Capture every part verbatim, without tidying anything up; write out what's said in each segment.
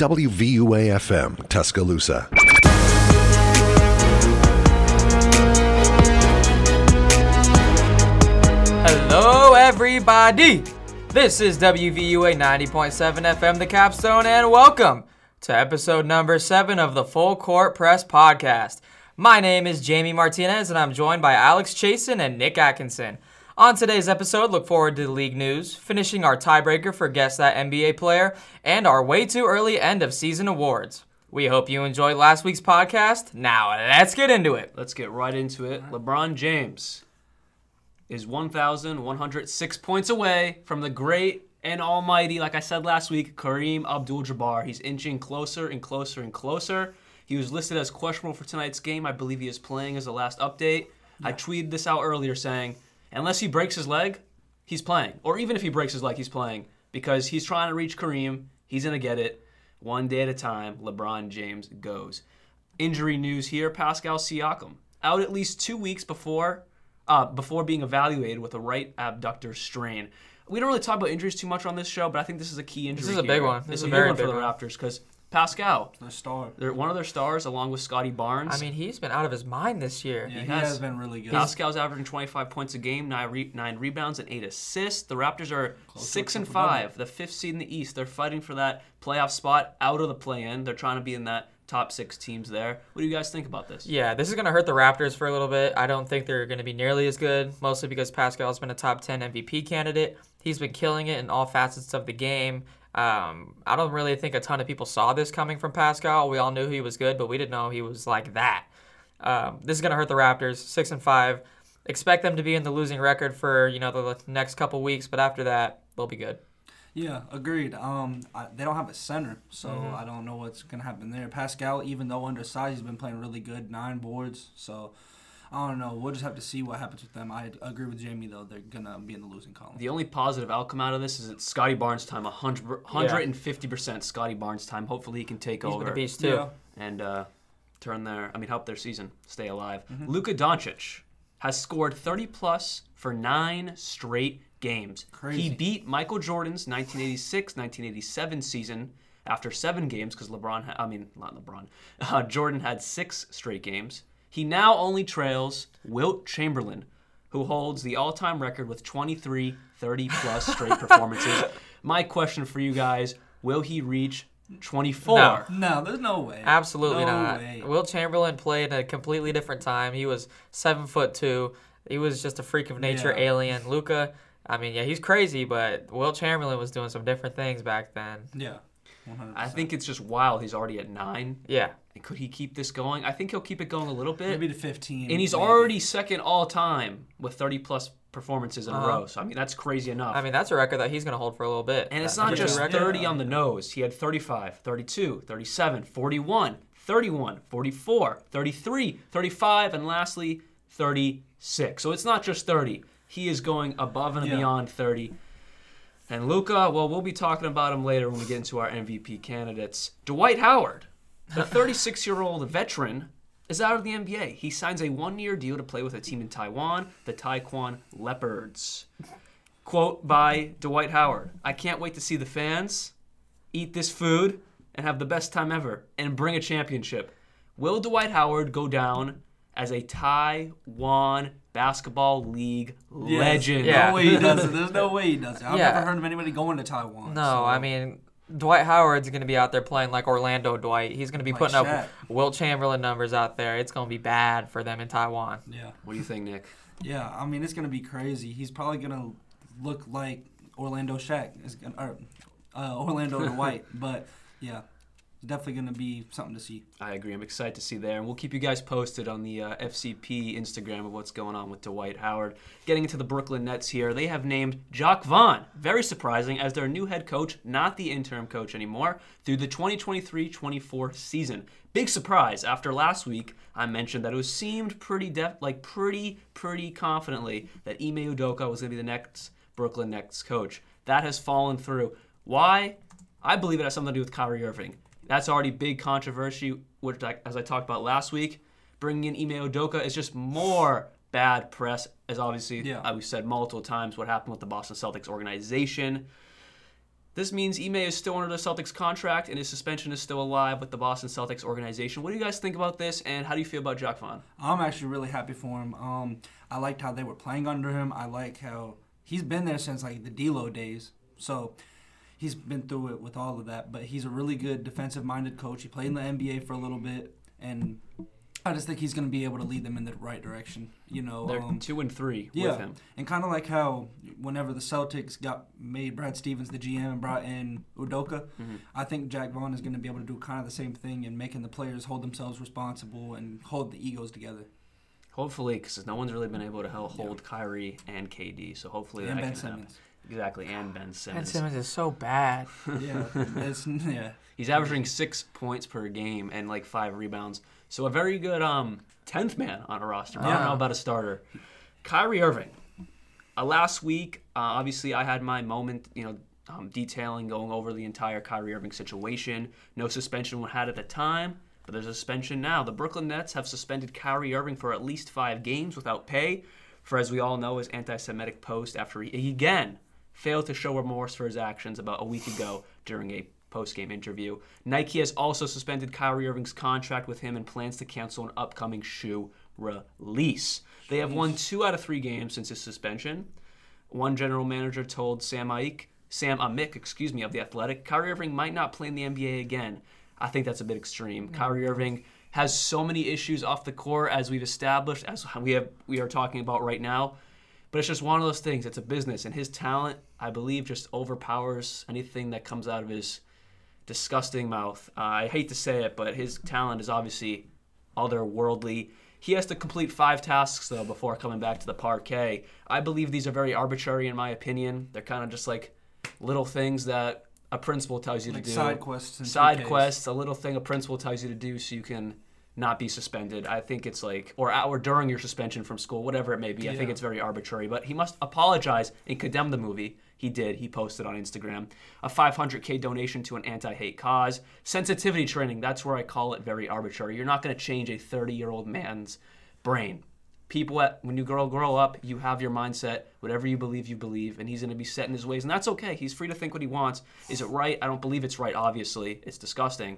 W V U A F M, Tuscaloosa. Hello, everybody. This is W V U A ninety point seven F M, The Capstone, and welcome to episode number seven of the Full Court Press Podcast. My name is Jamie Martinez, and I'm joined by Alex Chasen and Nick Atkinson. On today's episode, look forward to the league news, finishing our tiebreaker for Guess That N B A Player, and our way too early end of season awards. We hope you enjoyed last week's podcast. Now, let's get into it. Let's get right into it. LeBron James is one thousand one hundred six points away from the great and almighty, like I said last week, Kareem Abdul-Jabbar. He's inching closer and closer and closer. He was listed as questionable for tonight's game. I believe he is playing as the last update. Yeah. I tweeted this out earlier saying, unless he breaks his leg, he's playing. Or even if he breaks his leg, he's playing. Because he's trying to reach Kareem. He's going to get it. One day at a time, LeBron James goes. Injury news here, Pascal Siakam. Out at least two weeks before uh, before being evaluated with a right abductor strain. We don't really talk about injuries too much on this show, but I think this is a key injury. This is a here. big one. This it's is a a big very one for big the one. Raptors because Pascal, their star. They're one of their stars, along with Scotty Barnes. I mean, he's been out of his mind this year. Yeah, he, he has. has been really good. Pascal's averaging twenty-five points a game, nine, re- nine rebounds, and eight assists. The Raptors are Close six and triple-double. five, the fifth seed in the East. They're fighting for that playoff spot out of the play-in. They're trying to be in that top six teams there. What do you guys think about this? Yeah, this is going to hurt the Raptors for a little bit. I don't think they're going to be nearly as good, mostly because Pascal's been a top ten M V P candidate. He's been killing it in all facets of the game. Um, I don't really think a ton of people saw this coming from Pascal. We all knew he was good, but we didn't know he was like that. Um, this is going to hurt the Raptors, six and five. Expect them to be in the losing record for, you know, the next couple weeks, but after that, they'll be good. Yeah, agreed. Um, I, they don't have a center, so Mm-hmm. I don't know what's gonna happen there. Pascal, even though undersized, he's been playing really good, nine boards. So I don't know. We'll just have to see what happens with them. I agree with Jamie though; they're gonna be in the losing column. The only positive outcome out of this is it's Scotty Barnes' time, one hundred fifty percent Scotty Barnes' time. Hopefully he can take He's over. been a beast, too. Yeah. and uh, turn their, I mean, help their season stay alive. Mm-hmm. Luka Doncic has scored thirty plus for nine straight games. Crazy. He beat Michael Jordan's nineteen eighty-six nineteen eighty-seven season after seven games because LeBron, ha- I mean, not LeBron, uh, Jordan had six straight games. He now only trails Wilt Chamberlain, who holds the all-time record with twenty-three thirty plus straight performances. My question for you guys, will he reach twenty-four? No. No, there's no way. Absolutely no not. Way. Wilt Chamberlain played at a completely different time. He was seven foot two. He was just a freak of nature Yeah. alien. Luka, I mean, yeah, he's crazy, but Wilt Chamberlain was doing some different things back then. Yeah, one hundred I percent. think it's just wild. He's already at nine. Yeah. And could he keep this going? I think he'll keep it going a little bit. maybe to fifteen. And he's maybe. already second all time with thirty plus performances in Uh-huh. a row. So I mean that's crazy enough. I mean, that's a record that he's going to hold for a little bit. and it's That not Purdue just record. thirty Yeah. on the nose. He had thirty-five, thirty-two, thirty-seven, forty-one, thirty-one, forty-four, thirty-three, thirty-five, and lastly thirty-six. So it's not just thirty. He is going above and Yeah. beyond thirty. And Luka, well, we'll be talking about him later when we get into our M V P candidates. Dwight Howard, the thirty-six-year-old veteran, is out of the N B A. He signs a one-year deal to play with a team in Taiwan, the Taekwon Leopards. Quote by Dwight Howard, "I can't wait to see the fans eat this food and have the best time ever and bring a championship." Will Dwight Howard go down as a Taiwan Basketball League Yes. legend? Yeah. No way he does it. There's no way he does it. I've Yeah. never heard of anybody going to Taiwan. No, so. I mean, Dwight Howard's going to be out there playing like Orlando Dwight. He's going to be Like putting Shaq. up Wilt Chamberlain numbers out there. It's going to be bad for them in Taiwan. Yeah. What do you think, Nick? Yeah, I mean, it's going to be crazy. He's probably going to look like Orlando Shaq, It's gonna, or uh, Orlando Dwight. But, yeah, it's definitely going to be something to see. I agree. I'm excited to see there. And we'll keep you guys posted on the uh, F C P Instagram of what's going on with Dwight Howard. Getting into the Brooklyn Nets here, they have named Jacques Vaughn, very surprising, as their new head coach, not the interim coach anymore, through the twenty twenty-three twenty-four season. Big surprise. After last week, I mentioned that it was seemed pretty def- like pretty, pretty confidently that Ime Udoka was going to be the next Brooklyn Nets coach. That has fallen through. Why? I believe it has something to do with Kyrie Irving. That's already big controversy, which, as I talked about last week. Bringing in Ime Udoka is just more bad press, as obviously Yeah. uh, we've said multiple times what happened with the Boston Celtics organization. This means Ime is still under the Celtics contract and his suspension is still alive with the Boston Celtics organization. What do you guys think about this, and how do you feel about Jacque Vaughn? I'm actually really happy for him. Um, I liked how they were playing under him. I like how he's been there since like the D'Lo days. So he's been through it with all of that. But he's a really good defensive-minded coach. He played in the N B A for a little bit, and I just think he's going to be able to lead them in the right direction. You know, They're um, two and three yeah, with him. And kind of like how whenever the Celtics got made Brad Stevens the G M and brought in Udoka, Mm-hmm. I think Jacque Vaughn is going to be able to do kind of the same thing and making the players hold themselves responsible and hold the egos together. Hopefully, because no one's really been able to hold yeah. Kyrie and K D, so hopefully and that Ben can Simmons. happen. Exactly, and Ben Simmons. Ben Simmons is so bad. yeah, it's, yeah. He's averaging six points per game and like five rebounds. So a very good um tenth man on a roster. I don't know about a starter. Kyrie Irving. Uh, last week, uh, obviously, I had my moment, you know, um, detailing, going over the entire Kyrie Irving situation. No suspension had at the time, but there's a suspension now. The Brooklyn Nets have suspended Kyrie Irving for at least five games without pay for, as we all know, his anti-Semitic post after he, he again failed to show remorse for his actions about a week ago during a post-game interview. Nike has also suspended Kyrie Irving's contract with him and plans to cancel an upcoming shoe release. They have won two out of three games since his suspension. One general manager told Sam Ike, Sam Amick, excuse me, of The Athletic, Kyrie Irving might not play in the N B A again. I think that's a bit extreme. Mm-hmm. Kyrie Irving has so many issues off the court, as we've established, as we have we are talking about right now. But it's just one of those things. It's a business, and his talent, I believe, just overpowers anything that comes out of his disgusting mouth. Uh, I hate to say it, but his talent is obviously otherworldly. He has to complete five tasks, though, before coming back to the parquet. I believe these are very arbitrary, in my opinion. They're kind of just like little things that a principal tells you like to do. Side quests. And side quests, a little thing a principal tells you to do so you can not be suspended. I think it's like, or or during your suspension from school, whatever it may be. Yeah. I think it's very arbitrary. But he must apologize and condemn the movie. He did. He posted on Instagram. A five hundred thousand donation to an anti-hate cause. Sensitivity training, that's where I call it very arbitrary. You're not going to change a thirty-year-old man's brain. People, at, when you grow, grow up, you have your mindset, whatever you believe, you believe, and he's going to be set in his ways, and that's okay. He's free to think what he wants. Is it right? I don't believe it's right, obviously. It's disgusting.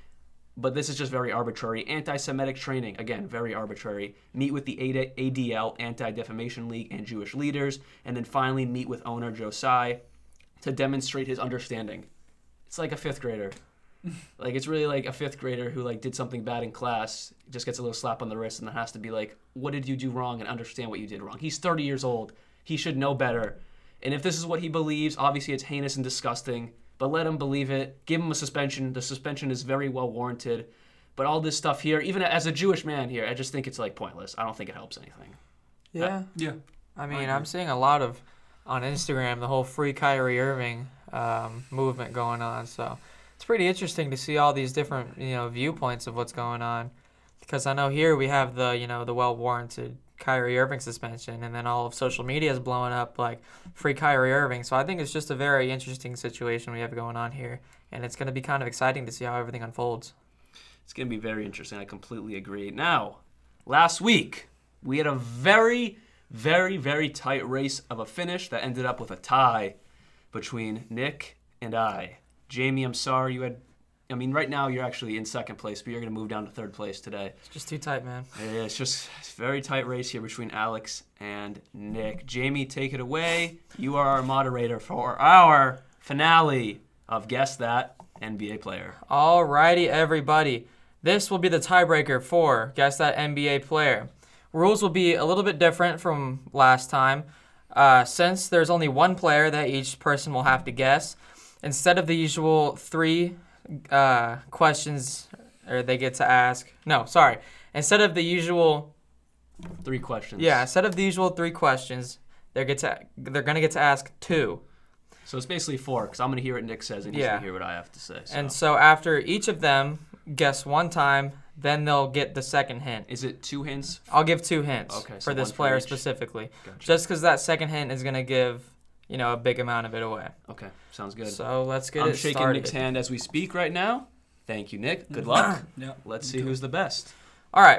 But this is just very arbitrary. Anti-Semitic training, again, very arbitrary. Meet with the A D L, Anti-Defamation League, and Jewish leaders, and then finally meet with owner Joe Tsai to demonstrate his understanding. It's like a fifth grader. Like, it's really like a fifth grader who like did something bad in class, just gets a little slap on the wrist, and then has to be like, what did you do wrong, and understand what you did wrong. He's thirty years old. He should know better. And if this is what he believes, obviously it's heinous and disgusting, but let him believe it. Give him a suspension. The suspension is very well warranted. But all this stuff here, even as a Jewish man here, I just think it's like pointless. I don't think it helps anything. Yeah. Uh, yeah. I mean, I'm seeing a lot of, on Instagram, the whole free Kyrie Irving um, movement going on. So it's pretty interesting to see all these different, you know, viewpoints of what's going on. Because I know here we have the, you know, the well-warranted Kyrie Irving suspension, and then all of social media is blowing up like free Kyrie Irving. So I think it's just a very interesting situation we have going on here, and it's going to be kind of exciting to see how everything unfolds. It's going to be very interesting. I completely agree. Now, last week, we had a very, very, very tight race of a finish that ended up with a tie between Nick and I. Jamie, I'm sorry you had... I mean, right now you're actually in second place, but you're going to move down to third place today. It's just too tight, man. Yeah, it's just a very tight race here between Alex and Nick. Jamie, take it away. You are our moderator for our finale of Guess That N B A Player. Alrighty, everybody. This will be the tiebreaker for Guess That N B A Player. Rules will be a little bit different from last time. Uh, since there's only one player that each person will have to guess, instead of the usual three uh, questions or they get to ask. No, sorry. Instead of the usual three questions. Yeah, instead of the usual three questions, they get to they're gonna get to ask two. So it's basically four, because I'm gonna hear what Nick says and he's yeah. gonna hear what I have to say. So. And so after each of them guess one time, then they'll get the second hint. Is it two hints? I'll give two hints okay, for so this for player each. specifically. Gotcha. Just because that second hint is gonna give, you know, a big amount of it away. Okay, sounds good. So let's get I'm it shaking started. Nick's hand as we speak right now. Thank you, Nick. Good luck. Yeah. Let's see who's the best. All right.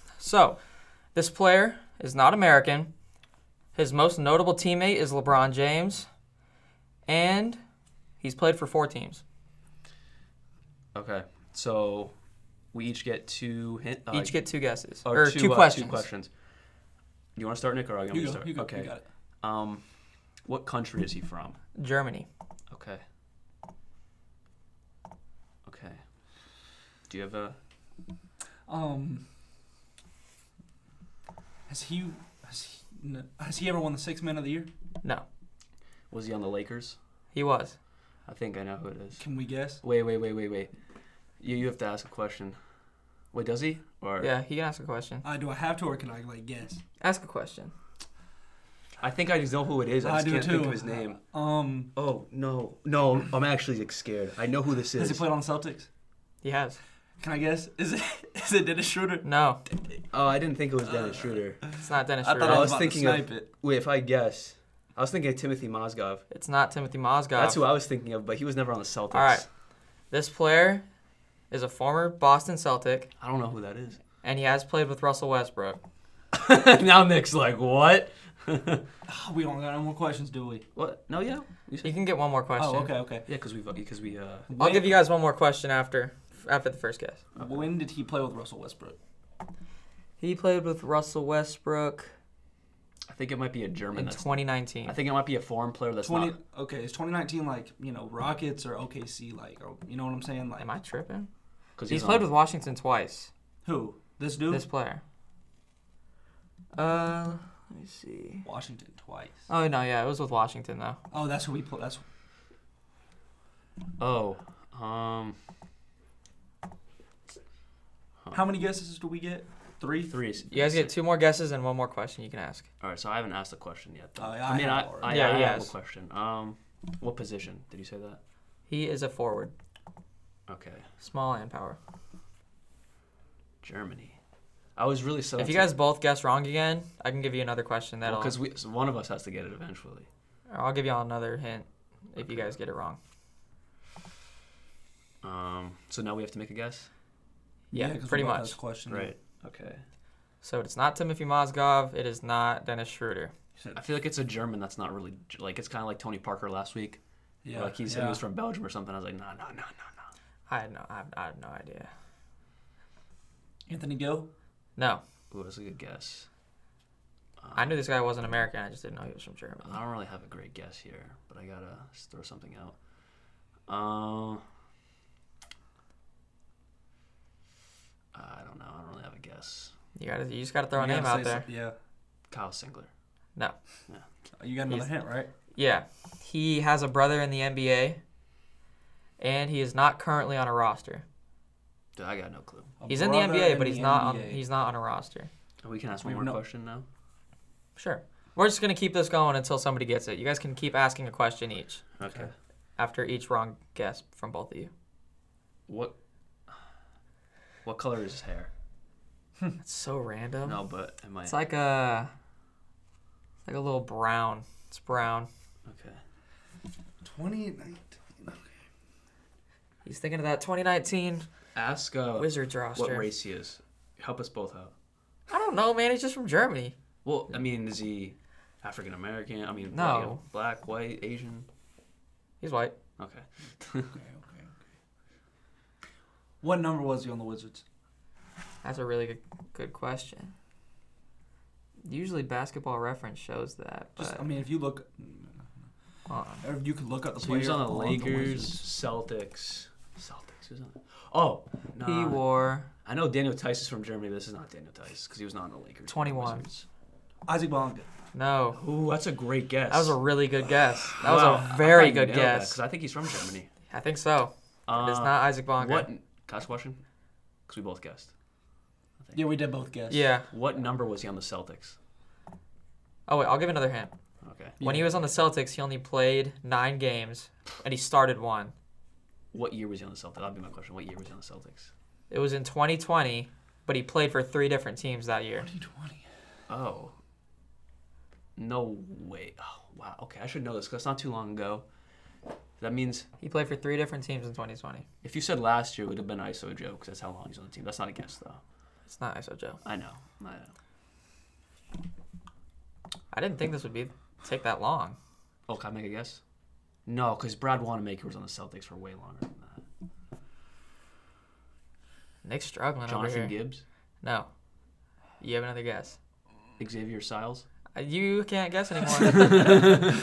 So this player is not American. His most notable teammate is LeBron James. And He's played for four teams. Okay, so we each get two hint. Uh, Each get two guesses. or, Or, two, two, uh, questions. Two questions. You want to start, Nick, or are you want You me to go. start? You go. Okay. You got it. Um, what country is he from? Germany. Okay. Okay. Do you have a? Um, has he has he, n- has he ever won the Sixth Man of the Year? No. Was he on the Lakers? He was. I think I know who it is. Can we guess? Wait, wait, wait, wait, wait. You you have to ask a question. Wait, does he? Or Yeah, he can ask a question. Uh, do I have to, or can I like guess? Ask a question. I think I just know who it is. I I just do can't too. think of his name. Um, Oh no, no! I'm actually like, scared. I know who this has is. he played on the Celtics? He has. Can I guess? Is it is it Dennis Schroeder? No, Oh, I didn't think it was Dennis Schroeder. it's not Dennis I Schroeder. thought I I was, was about thinking to of- snipe it. Wait, if I guess, I was thinking of Timothy Mozgov. It's not Timothy Mozgov. That's who I was thinking of, but he was never on the Celtics. All right. This player is a former Boston Celtic, I don't know who that is. and he has played with Russell Westbrook. Now Nick's like, what? Oh, we don't got any more questions, do we? What? No, yeah. You said- You can get one more question. Oh, okay, okay. Yeah, because we because we uh. I'll When- give you guys one more question after after the first guess. When did he play with Russell Westbrook? He played with Russell Westbrook I think it might be a German. in That's, twenty nineteen. I think it might be a foreign player that's Twenty. not. Okay, is twenty nineteen like you know Rockets or O K C like or you know what I'm saying like Am I tripping? Because He's played with Washington twice. who? This dude? This player. Uh, let me see. Washington twice. Oh no, yeah, it was with Washington though. Oh, that's who we play. That's Oh, um, how many guesses do we get? Three. three. You guys get two more guesses and one more question you can ask. All right, so I haven't asked a question yet. Though. Oh, yeah, I I mean, have I, already. I, Yeah, I he have has. a question. Um, what position did you say that? He is a forward, Okay, small and power. Germany. I was really so. If you guys both guess wrong again, I can give you another question that'll. because we so one of us has to get it eventually. I'll give you all another hint if you guys get it wrong. Um, so now we have to make a guess, Yeah, 'cause we pretty both much. asked a question. right? Okay. So it's not Timothy Mozgov. It is not Dennis Schroeder. I feel like it's a German that's not really like it's kind of like Tony Parker last week. Yeah. Where, like he said yeah. he was from Belgium or something. I was like, no, no, no, no, no. I had no, I have, I have no idea. Anthony Gill. No, Ooh, that's a good guess. I knew this guy wasn't American. I just didn't know he was from Germany. I don't really have a great guess here, but I gotta s- throw something out. Uh, I don't know. I don't really have a guess. You gotta, you just gotta throw a You name gotta out say there. some- Yeah. Kyle Singler. No. You got another He's- hint, right? Yeah, he has a brother in the N B A, and he is not currently on a roster. Dude, I got no clue. A He's in the N B brother A, but in he's the not on. N B A. He's not on a roster. We can ask We one more know- question now. Sure. We're just gonna keep this going until somebody gets it. You guys can keep asking a question each Okay. after each wrong guess from both of you. What? What color is his hair? It's so random. No, but am I? It's like a, it's like a little brown. It's brown. Okay. twenty nineteen. He's thinking of that twenty nineteen Ask uh, Wizards roster. what race he is. Help us both out. I don't know, man. He's just from Germany. Well, I mean, is he African American? I mean, No. you know, black, white, Asian. He's white. Okay. Okay, okay, okay. What number was he on the Wizards? That's a really good, good question. Usually, Basketball Reference shows that, but Just, I mean, if you look, hold on. or if you could look up the So player he was on the on Lakers, Wizards. Celtics. Celtics. Who's on? Oh, no. He wore I know Daniel Tice is from Germany, but this is not Daniel Tice because he was not on the Lakers. twenty-one. Wizards. Isaac Bonga. no. Ooh, that's a great guess. That was a really good guess. That Wow, was a very good Because guess. I think he's from Germany. I think so. Uh, It's not Isaac Bonga. What? Can I ask a question? Because we both guessed. Yeah, we did both guess. Yeah. What number was he on the Celtics? Oh wait, I'll give another hint. Okay. When he was on the Celtics, he only played nine games, and he started one. What year was he on the Celtics? That'll be my question. What year was he on the Celtics? It was in twenty twenty, but he played for three different teams that year. twenty twenty. Oh. No way. Oh, wow. Okay, I should know this because it's not too long ago. That means He played for three different teams in twenty twenty. if you said last year, it would have been I S O Joe because that's how long he's on the team. That's not a guess, though. It's not I S O Joe. I know. I know. I didn't think this would be take that long. Oh, can I make a guess? No, because Brad Wanamaker was on the Celtics for way longer than that. Nick's struggling Jonathan over here. Gibbs? No. You have another guess. Xavier Siles? Uh, You can't guess anymore.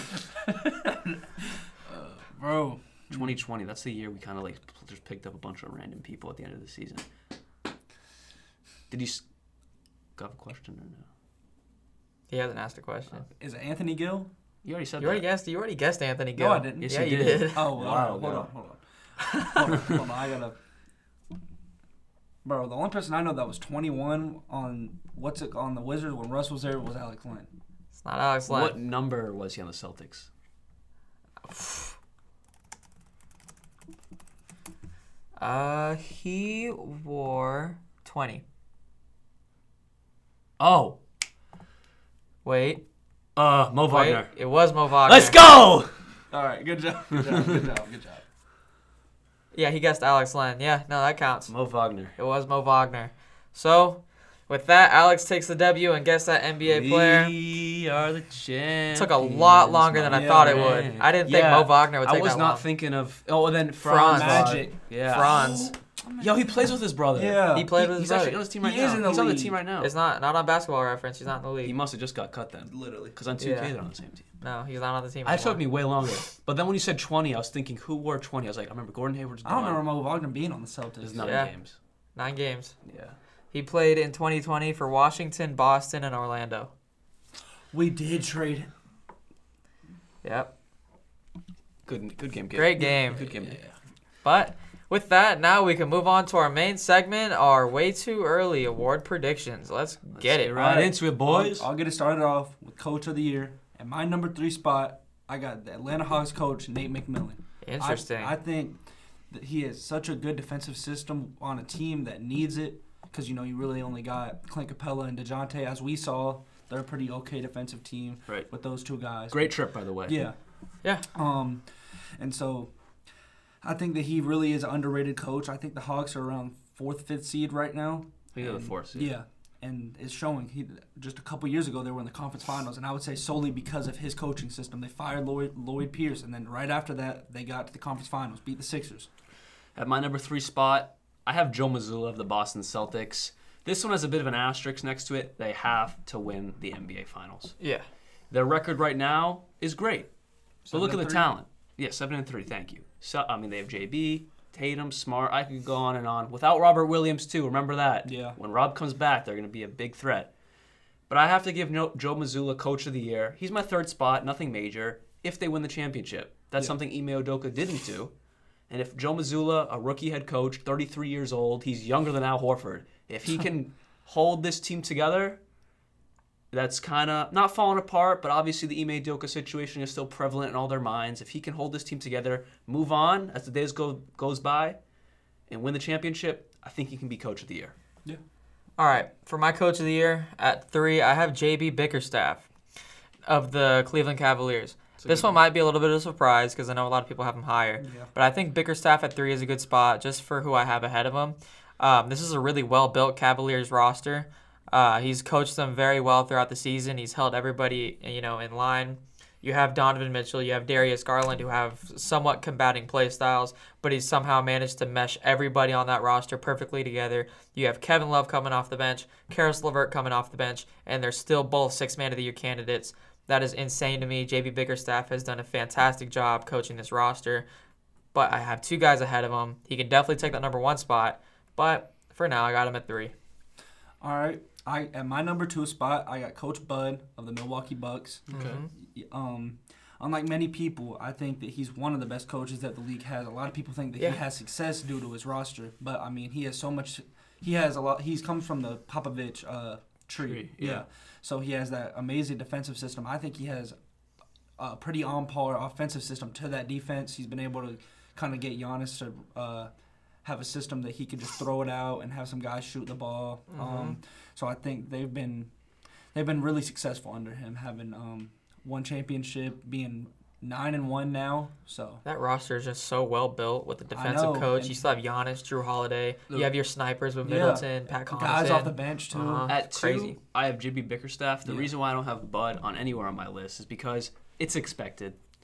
Bro. twenty twenty, that's the year we kind of like just picked up a bunch of random people at the end of the season. Did you s- have a question or no? He hasn't asked a question. Is it Anthony Gill? You already said You already that. guessed. You already guessed Anthony Gill. No, I didn't. Yes, yeah, you you did. did. Oh, well, Wow, hold wow. on, hold on. Hold on, hold on. I gotta. Bro, the only person I know that was twenty-one on what's it on the Wizards when Russ was there was Alex Len. It's not Alex Len. What number was he on the Celtics? Uh, he wore twenty. Oh, Wait. uh, Mo Wait. Wagner. It was Mo Wagner. Let's go! All right, good job, good job, good job, good job. Yeah, he guessed Alex Len. Yeah, no, that counts. Mo Wagner. It was Mo Wagner. So, with that, Alex takes the W and guessed that N B A player. We are the champions. Took a lot longer than I Yeah, thought it man. would. I didn't think Yeah. Mo Wagner would take I was that not long. thinking of. Oh, and then Franz. Franz. Magic. Yeah. Franz. Yo, he plays with his brother. Yeah. He played He- with his he's actually brother. on his team right He now. is in the he's on the league. team right now. It's not not on Basketball Reference. He's not in the He league. must have just got cut then. Literally. Because on two K Yeah. they're on the same team. No, he's not on the team. That took anymore. me way longer. But then when you said twenty, I was thinking, who wore twenty? I was like, I remember Gordon Hayward's I don't gone. remember Mo Wagner being on the Celtics. There's nine Yeah. games. Nine games. Yeah. He played in twenty twenty for Washington, Boston, and Orlando. We did trade him. Yep. Good good game, kid. Great game. Good game. But with that, now we can move on to our main segment, our way too early award predictions. Let's get it. right into it, boys. I'll, I'll get it started off with Coach of the Year. At my number three spot, I got the Atlanta Hawks coach, Nate McMillan. Interesting. I, I think that he has such a good defensive system on a team that needs it because, you know, you really only got Clint Capella and DeJounte. As we saw, they're a pretty okay defensive team Right. with those two guys. Great trip, by the way. Yeah. Yeah. Um, and so I think that he really is an underrated coach. I think the Hawks are around fourth, fifth seed right now. I think they're the And- fourth seed. Yeah, and it's showing. He just a couple years ago they were in the conference finals, and I would say solely because of his coaching system. They fired Lloyd, Lloyd Pierce, and then right after that they got to the conference finals, beat the Sixers. At my number three spot, I have Joe Mazzulla of the Boston Celtics. This one has a bit of an asterisk next to it. They have to win the N B A Finals. Yeah. Their record right now is great. But Seven look at and the three? talent. Yeah, seven and three. Thank you. So I mean, they have J B, Tatum, Smart. I could go on and on. Without Robert Williams too. Remember that. Yeah. When Rob comes back, they're going to be a big threat. But I have to give no- Joe Mazzulla Coach of the Year. He's my third spot. Nothing major. If they win the championship, that's Yeah. something Ime Udoka didn't do. And if Joe Mazzulla, a rookie head coach, thirty-three years old, he's younger than Al Horford. If he can hold this team together, that's kind of not falling apart, but obviously the Ime Udoka situation is still prevalent in all their minds. If he can hold this team together, move on as the days go goes by, and win the championship, I think he can be Coach of the Year. Yeah. All right. For my coach of the year, at three, I have J B Bickerstaff of the Cleveland Cavaliers. This one might be a little bit of a surprise because I know a lot of people have him higher. Yeah. But I think Bickerstaff at three is a good spot just for who I have ahead of him. Um, this is a really well-built Cavaliers roster. Uh, he's coached them very well throughout the season. He's held everybody, you know, in line. You have Donovan Mitchell, you have Darius Garland, who have somewhat combating play styles, but he's somehow managed to mesh everybody on that roster perfectly together. You have Kevin Love coming off the bench, Karis LeVert coming off the bench, and they're still both six-man of the year candidates. That is insane to me. J B Bickerstaff has done a fantastic job coaching this roster, but I have two guys ahead of him. He can definitely take that number one spot, but for now, I got him at three. All right. I at my number two spot, I got Coach Bud of the Milwaukee Bucks. Okay. Um, unlike many people, I think that he's one of the best coaches that the league has. A lot of people think that Yeah. he has success due to his roster, but I mean, he has so much. He has a lot. He's come from the Popovich uh, tree. Tree, yeah. yeah. So he has that amazing defensive system. I think he has a pretty on par offensive system to that defense. He's been able to kind of get Giannis to uh, have a system that he can just throw it out and have some guys shoot the ball. Mm-hmm. Um, so I think they've been they've been really successful under him, having um, one championship, being nine and one now. So That roster is just so well built with the I defensive know, coach. and- You still have Giannis, Drew Holiday. You have your snipers with Yeah. Middleton, Pat Connaughton. guys off the bench too. Uh-huh. At It's two, crazy. I have J B Bickerstaff. The Yeah. reason why I don't have Bud on anywhere on my list is because it's expected.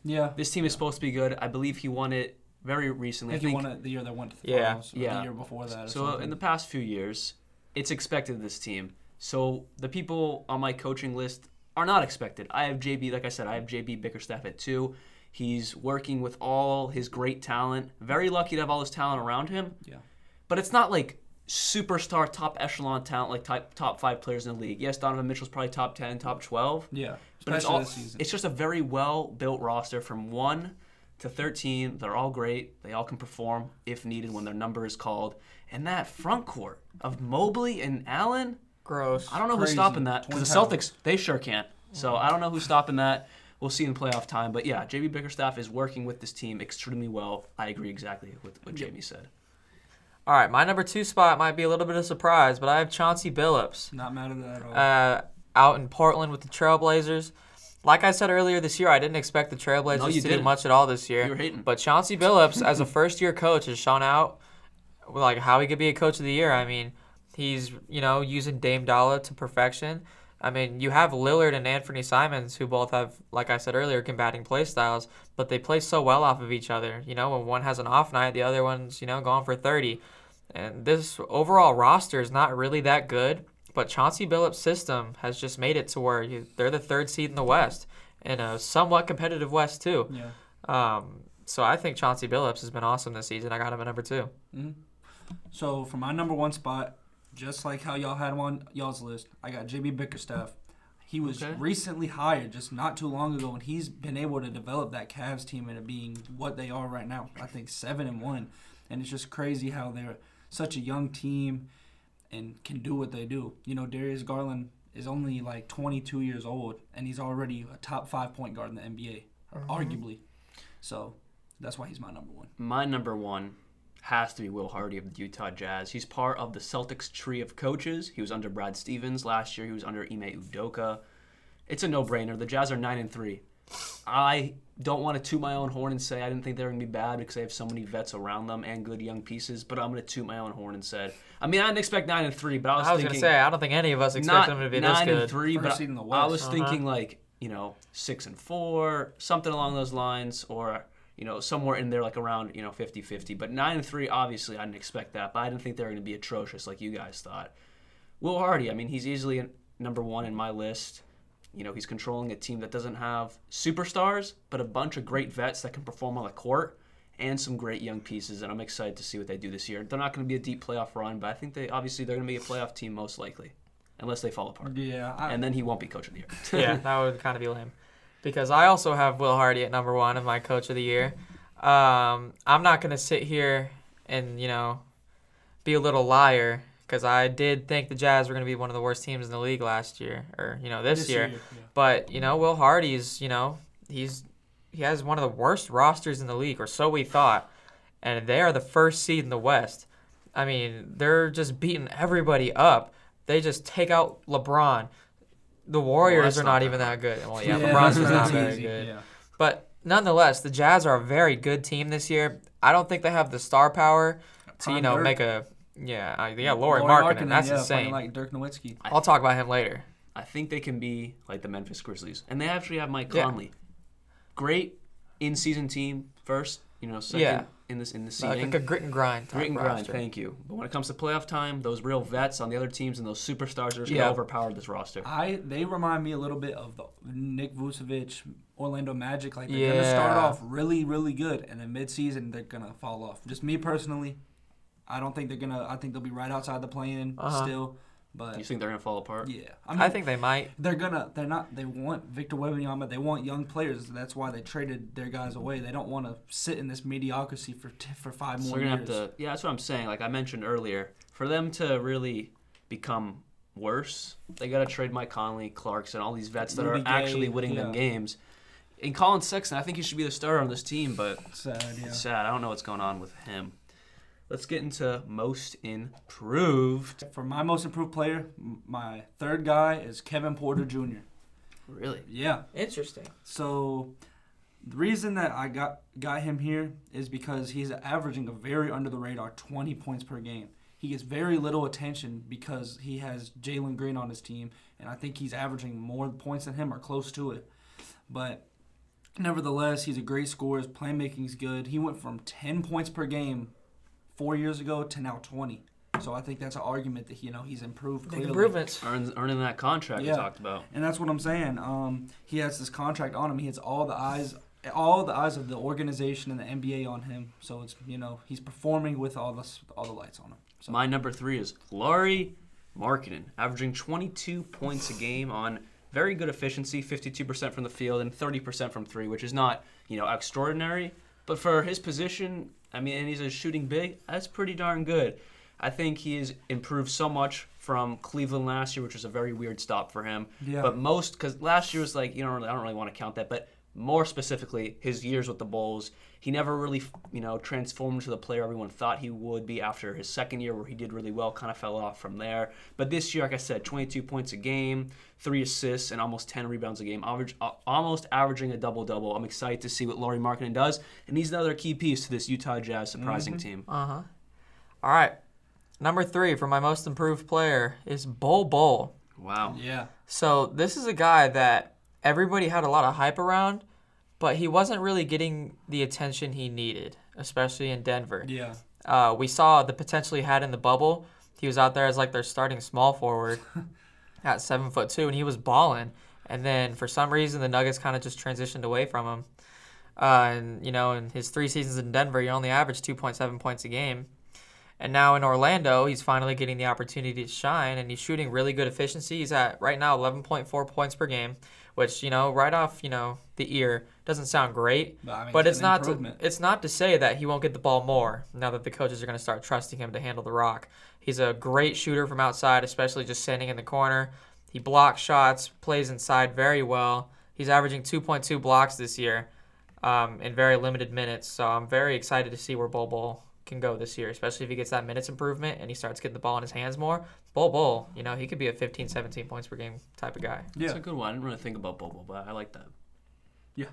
Yeah. This team is supposed to be good. I believe he won it very I recently. think he won it the year they went to the Yeah. finals. Or Yeah. the year before that. Or So something. in the past few years, it's expected of this team. So the people on my coaching list are not expected. I have J B, like I said, I have J B Bickerstaff at two. He's working with all his great talent. Very lucky to have all this talent around him. Yeah. But it's not like superstar, top echelon talent, like type, top five players in the league. Yes, Donovan Mitchell's probably top ten, top twelve. Yeah. But it's, Especially all, this season. it's just a very well-built roster from one to thirteen. They're all great. They all can perform if needed when their number is called. And that front court of Mobley and Allen, Gross. I don't know who's Crazy. stopping that. Twin Because the Towers. Celtics, they sure can't. So I don't know who's stopping that. We'll see in playoff time. But yeah, J B Bickerstaff is working with this team extremely well. I agree exactly with what Jamie said. All right, my number two spot might be a little bit of surprise, but I have Chauncey Billups. Not mad at that at all. uh, out in Portland with the Trailblazers. Like I said earlier this year, I didn't expect the Trailblazers No, you to didn't. do much at all this year. You were hating. But Chauncey Billups, as a first-year coach, has shown out like how he could be a coach of the year. I mean, he's you know using Dame Dalla to perfection. I mean, you have Lillard and Anthony Simons, who both have, like I said earlier, combating play styles, but they play so well off of each other. You know, when one has an off night, the other one's you know going for thirty. And this overall roster is not really that good, but Chauncey Billups' system has just made it to where you, they're the third seed in the West, in a somewhat competitive West too. yeah. Um, so I think Chauncey Billups has been awesome this season. I got him at number two. Mm-hmm. So for my number one spot, just like how y'all had him on y'all's list, I got J B Bickerstaff. He was Okay. recently hired just not too long ago, and he's been able to develop that Cavs team into being what they are right now. I think seven and one, and it's just crazy how they're such a young team and can do what they do. You know, Darius Garland is only like twenty-two years old, and he's already a top five point guard in the N B A, arguably. So that's why he's my number one. My number one has to be Will Hardy of the Utah Jazz. He's part of the Celtics tree of coaches. He was under Brad Stevens last year. He was under Ime Udoka. It's a no-brainer. The Jazz are nine and three. I don't want to toot my own horn and say I didn't think they were going to be bad because they have so many vets around them and good young pieces, but I'm going to toot my own horn and said, I mean, I didn't expect nine and three, but I was, I was thinking gonna say I don't think any of us expect not them to be this nine good. and three, First but seed in the I West. was Uh-huh. thinking like you know six and four, something along those lines, or you know somewhere in there like around you know fifty-fifty. But nine and three, obviously, I didn't expect that, but I didn't think they were going to be atrocious like you guys thought. Will Hardy, I mean, he's easily in- number one in my list. You know, he's controlling a team that doesn't have superstars, but a bunch of great vets that can perform on the court and some great young pieces, and I'm excited to see what they do this year. They're not going to be a deep playoff run, but I think they obviously they're going to be a playoff team most likely, unless they fall apart. Yeah, I, And then he won't be coach of the year. Yeah, that would kind of be lame. Because I also have Will Hardy at number one of my coach of the year. Um, I'm not going to sit here and, you know, be a little liar because I did think the Jazz were going to be one of the worst teams in the league last year or, you know, this, This year. year, yeah. But, you know, Will Hardy's, you know, he's he has one of the worst rosters in the league, or so we thought. And they are the first seed in the West. I mean, they're just beating everybody up. They just take out LeBron. The Warriors that's are not not that even that good. Well, yeah, Yeah, LeBron's just that's not very easy, good. yeah. But nonetheless, the Jazz are a very good team this year. I don't think they have the star power to, you Prime know, Dirk. make a yeah, uh, yeah, Laurie Lauri Markkinen. That's yeah, insane. playing like Dirk Nowitzki. I'll talk about him later. I think they can be like the Memphis Grizzlies. And they actually have Mike Yeah. Conley. Great in-season team first, you know, second Yeah. in this in the Like, seeding. like a grit and grind type Grit and grind, roster. thank you. But when it comes to playoff time, those real vets on the other teams and those superstars are just Yeah. going to overpower this roster. I they remind me a little bit of the Nick Vucevic, Orlando Magic. Like they're gonna start Yeah. off really, really good, and then mid-season they're gonna fall off. Just me personally, I don't think they're gonna. I think they'll be right outside the play-in Uh-huh. still. But You think they're going to fall apart? yeah, I mean, I think they might. they're gonna. They're not. They want Victor Wembanyama. They want young players. That's why they traded their guys away. They don't want to sit in this mediocrity for t- for five So more they're gonna years. have to. Yeah, that's what I'm saying. Like I mentioned earlier, for them to really become worse, they got to trade Mike Conley, Clarkson, all these vets that Rudy are Gay, actually winning them yeah. games. And Colin Sexton, I think he should be the starter on this team, but Sad, yeah. it's sad. I don't know what's going on with him. Let's get into most improved. For my most improved player, m- my third guy is Kevin Porter Junior Really? Yeah. Interesting. So the reason that I got got him here is because he's averaging a very under the radar twenty points per game. He gets very little attention because he has Jalen Green on his team, and I think he's averaging more points than him or close to it. But nevertheless, he's a great scorer. His playmaking's good. He went from ten points per game four years ago to now twenty. So I think that's an argument that, you know, he's improved Big clearly. improvements. Earn, earning that contract Yeah. we talked about. And that's what I'm saying. Um, he has this contract on him. He has all the eyes, all the eyes of the organization and the N B A on him. So it's, you know, he's performing with all the all the lights on him. So. My number three is Lauri Markkanen, averaging twenty-two points a game on very good efficiency, fifty-two percent from the field and thirty percent from three, which is not, you know, extraordinary. But for his position, I mean, and he's a shooting big, that's pretty darn good. I think he has improved so much from Cleveland last year, which was a very weird stop for him. Yeah. But most, because last year was like, you know, I don't really want to count that, but more specifically, his years with the Bulls, he never really, you know, transformed into the player everyone thought he would be after his second year where he did really well, kind of fell off from there. But this year, like I said, twenty-two points a game, three assists, and almost ten rebounds a game, average, uh, almost averaging a double-double. I'm excited to see what Lauri Markkanen does, and he's another key piece to this Utah Jazz surprising Mm-hmm. team. Uh-huh. All right. Number three for my most improved player is Bol Bol. Wow. Yeah. So this is a guy that everybody had a lot of hype around, but he wasn't really getting the attention he needed, especially in Denver. Yeah. Uh, we saw the potential he had in the bubble. He was out there as like their starting small forward at seven foot two, and he was balling. And then for some reason, the Nuggets kind of just transitioned away from him. Uh, and you know, in his three seasons in Denver, he only averaged two point seven points a game. And now in Orlando, he's finally getting the opportunity to shine, and he's shooting really good efficiency. He's at right now eleven point four points per game, which, you know, right off, you know, the ear doesn't sound great. But, I mean, But it's it's an not to, improvement. it's not to say that he won't get the ball more now that the coaches are going to start trusting him to handle the rock. He's a great shooter from outside, especially just standing in the corner. He blocks shots, plays inside very well. He's averaging two point two blocks this year um, in very limited minutes. So I'm very excited to see where Bol Bol can go this year, especially if he gets that minutes improvement and he starts getting the ball in his hands more. Bol Bol, you know, he could be a fifteen, seventeen points per game type of guy. That's Yeah. a good one. I didn't really think about Bobo, but I like that. Yeah.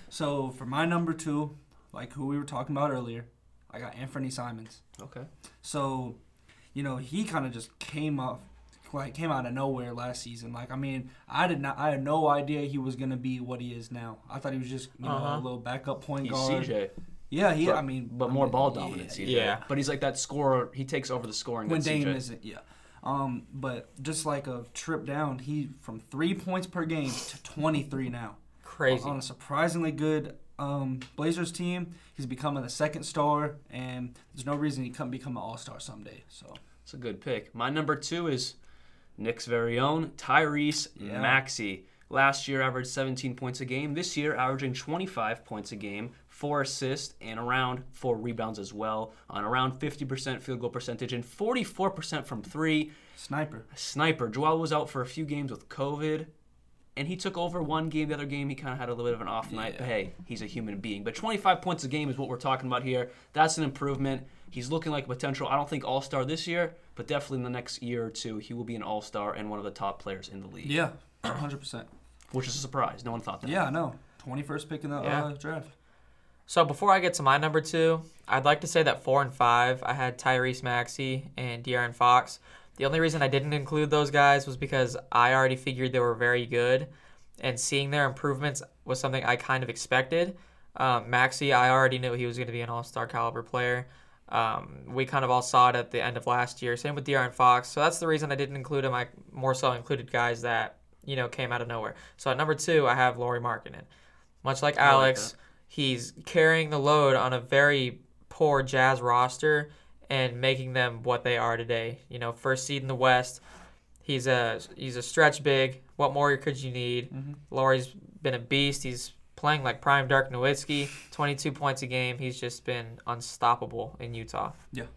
So for my number two, like who we were talking about earlier, I got Anthony Simons. Okay. So, you know, he kind of just came up, like came out of nowhere last season. Like, I mean, I did not, I had no idea he was gonna be what he is now. I thought he was just, you know, Uh-huh. a little backup point He's guard. C J. Yeah, he. But, I mean, but I more mean, ball yeah, dominant, C J. Yeah. But he's like that scorer. He takes over the scoring. when that C J. Dame isn't. Yeah. Um, but just like a trip down, he from three points per game to twenty-three now. Crazy. On a surprisingly good um, Blazers team, he's becoming the second star, and there's no reason he couldn't become an all-star someday. So It's a good pick. My number two is Knicks' very own Tyrese Yeah. Maxey. Last year averaged seventeen points a game. This year averaging twenty-five points a game, four assists, and around four rebounds as well, on around fifty percent field goal percentage and forty-four percent from three. sniper. A sniper. Joel was out for a few games with COVID, and he took over one game. The other game, he kind of had a little bit of an off night. Yeah. But hey, he's a human being. But twenty-five points a game is what we're talking about here. That's an improvement. He's looking like a potential, I don't think all-star this year, but definitely in the next year or two, he will be an all-star and one of the top players in the league. Yeah, one hundred percent. Which is a surprise. No one thought that. Yeah, I know. twenty-first pick in the Yeah. uh, draft. So before I get to my number two, I'd like to say that four and five, I had Tyrese Maxey and De'Aaron Fox. The only reason I didn't include those guys was because I already figured they were very good, and seeing their improvements was something I kind of expected. Um, Maxey, I already knew he was going to be an all-star caliber player. Um, we kind of all saw it at the end of last year. Same with De'Aaron Fox. So that's the reason I didn't include him. I more so included guys that, you know, came out of nowhere. So at number two, I have Lauri Markkanen. Much like I like Alex, that. he's carrying the load on a very poor Jazz roster and making them what they are today. You know, first seed in the West. He's a he's a stretch big. What more could you need? Mm-hmm. Lauri's been a beast. He's playing like prime Dirk Nowitzki, twenty-two points a game. He's just been unstoppable in Utah.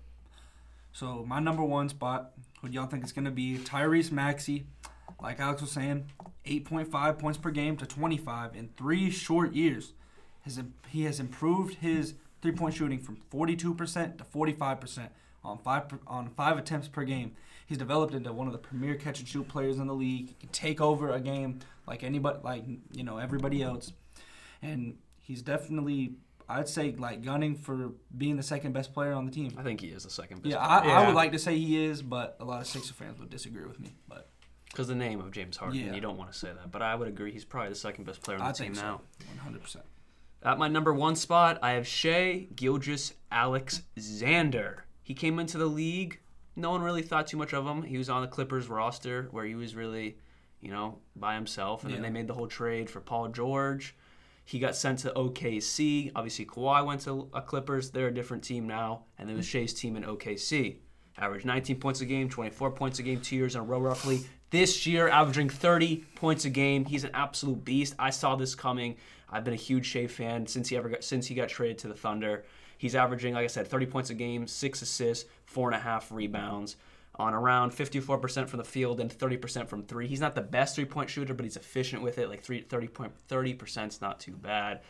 So my number one spot, what y'all think it's going to be, Tyrese Maxey. Like Alex was saying, eight point five points per game to twenty-five in three short years. His, he has improved his three-point shooting from forty-two percent to forty-five percent on five on five attempts per game. He's developed into one of the premier catch-and-shoot players in the league. He can take over a game like anybody, like you know everybody else, and he's definitely, I'd say, like gunning for being the second best player on the team. I think he is the second best. Yeah, I, I Yeah. would like to say he is, but a lot of Sixer fans would disagree with me. But Because the name of James Harden, Yeah. you don't want to say that. But I would agree he's probably the second best player on the I team think now. so. one hundred percent. At my number one spot, I have Shai Gilgeous-Alexander. He came into the league. No one really thought too much of him. He was on the Clippers roster where he was really, you know, by himself. And Yeah. then they made the whole trade for Paul George. He got sent to O K C. Obviously, Kawhi went to a Clippers. They're a different team now. And then it was Shai's team in O K C. Averaged nineteen points a game, twenty-four points a game, two years in a row roughly. This year, averaging thirty points a game. He's an absolute beast. I saw this coming. I've been a huge Shai fan since he ever got, since he got traded to the Thunder. He's averaging, like I said, thirty points a game, six assists, four and a half rebounds, on around fifty-four percent from the field and thirty percent from three. He's not the best three-point shooter, but he's efficient with it. Like three, thirty point thirty percent is not too bad.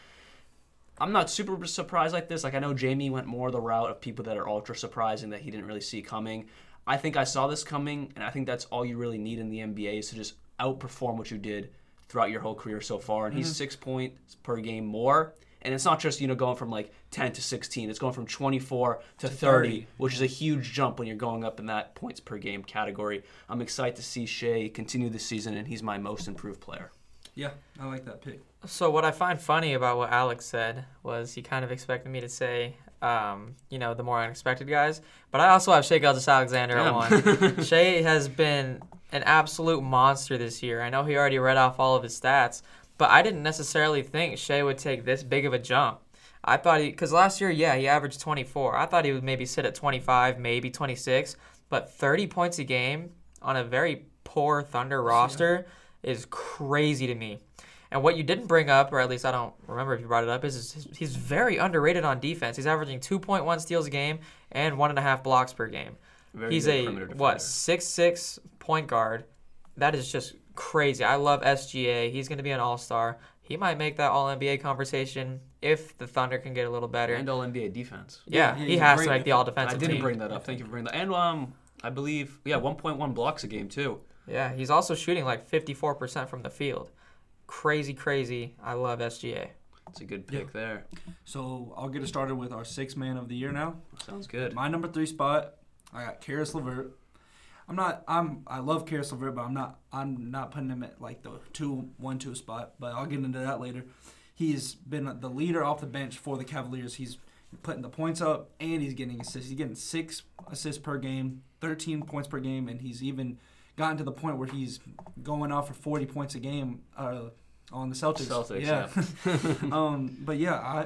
I'm not super surprised like this. Like I know Jamie went more the route of people that are ultra surprising that he didn't really see coming. I think I saw this coming, and I think that's all you really need in the N B A is to just outperform what you did throughout your whole career so far. And mm-hmm. he's six points per game more. And it's not just, you know, going from like ten to sixteen. It's going from twenty-four to thirty, which is a huge jump when you're going up in that points per game category. I'm excited to see Shai continue this season, and he's my most improved player. Yeah, I like that pick. So what I find funny about what Alex said was he kind of expected me to say, um, you know, the more unexpected guys. But I also have Shai Gilgeous-Alexander at one. Shai has been an absolute monster this year. I know he already read off all of his stats, but I didn't necessarily think Shai would take this big of a jump. I thought he, because last year, yeah, he averaged twenty-four. I thought he would maybe sit at twenty-five, maybe twenty-six, but thirty points a game on a very poor Thunder roster yeah. is crazy to me. And what you didn't bring up, or at least I don't remember if you brought it up, is, is he's very underrated on defense. He's averaging two point one steals a game and one and a half blocks per game. Very he's a, what, six six point guard. That is just crazy. I love S G A. He's going to be an all-star. He might make that All N B A conversation if the Thunder can get a little better. And All N B A defense. Yeah, yeah he has great. to make the all-defensive team. I didn't team. bring that up. Thank you for bringing that. And um, I believe, yeah, one point one blocks a game too. Yeah, he's also shooting like fifty-four percent from the field. Crazy, crazy. I love S G A. It's a good pick yeah. there. So I'll get it started with our sixth man of the year now. Sounds good. My number three spot, I got Caris LeVert. I'm not. I'm. I love Caris LeVert, but I'm not. I'm not putting him at like the two, one, two spot. But I'll get into that later. He's been the leader off the bench for the Cavaliers. He's putting the points up and he's getting assists. He's getting six assists per game, thirteen points per game, and he's even gotten to the point where he's going off for forty points a game uh, on the Celtics. Celtics, yeah. yeah. um, but yeah, I.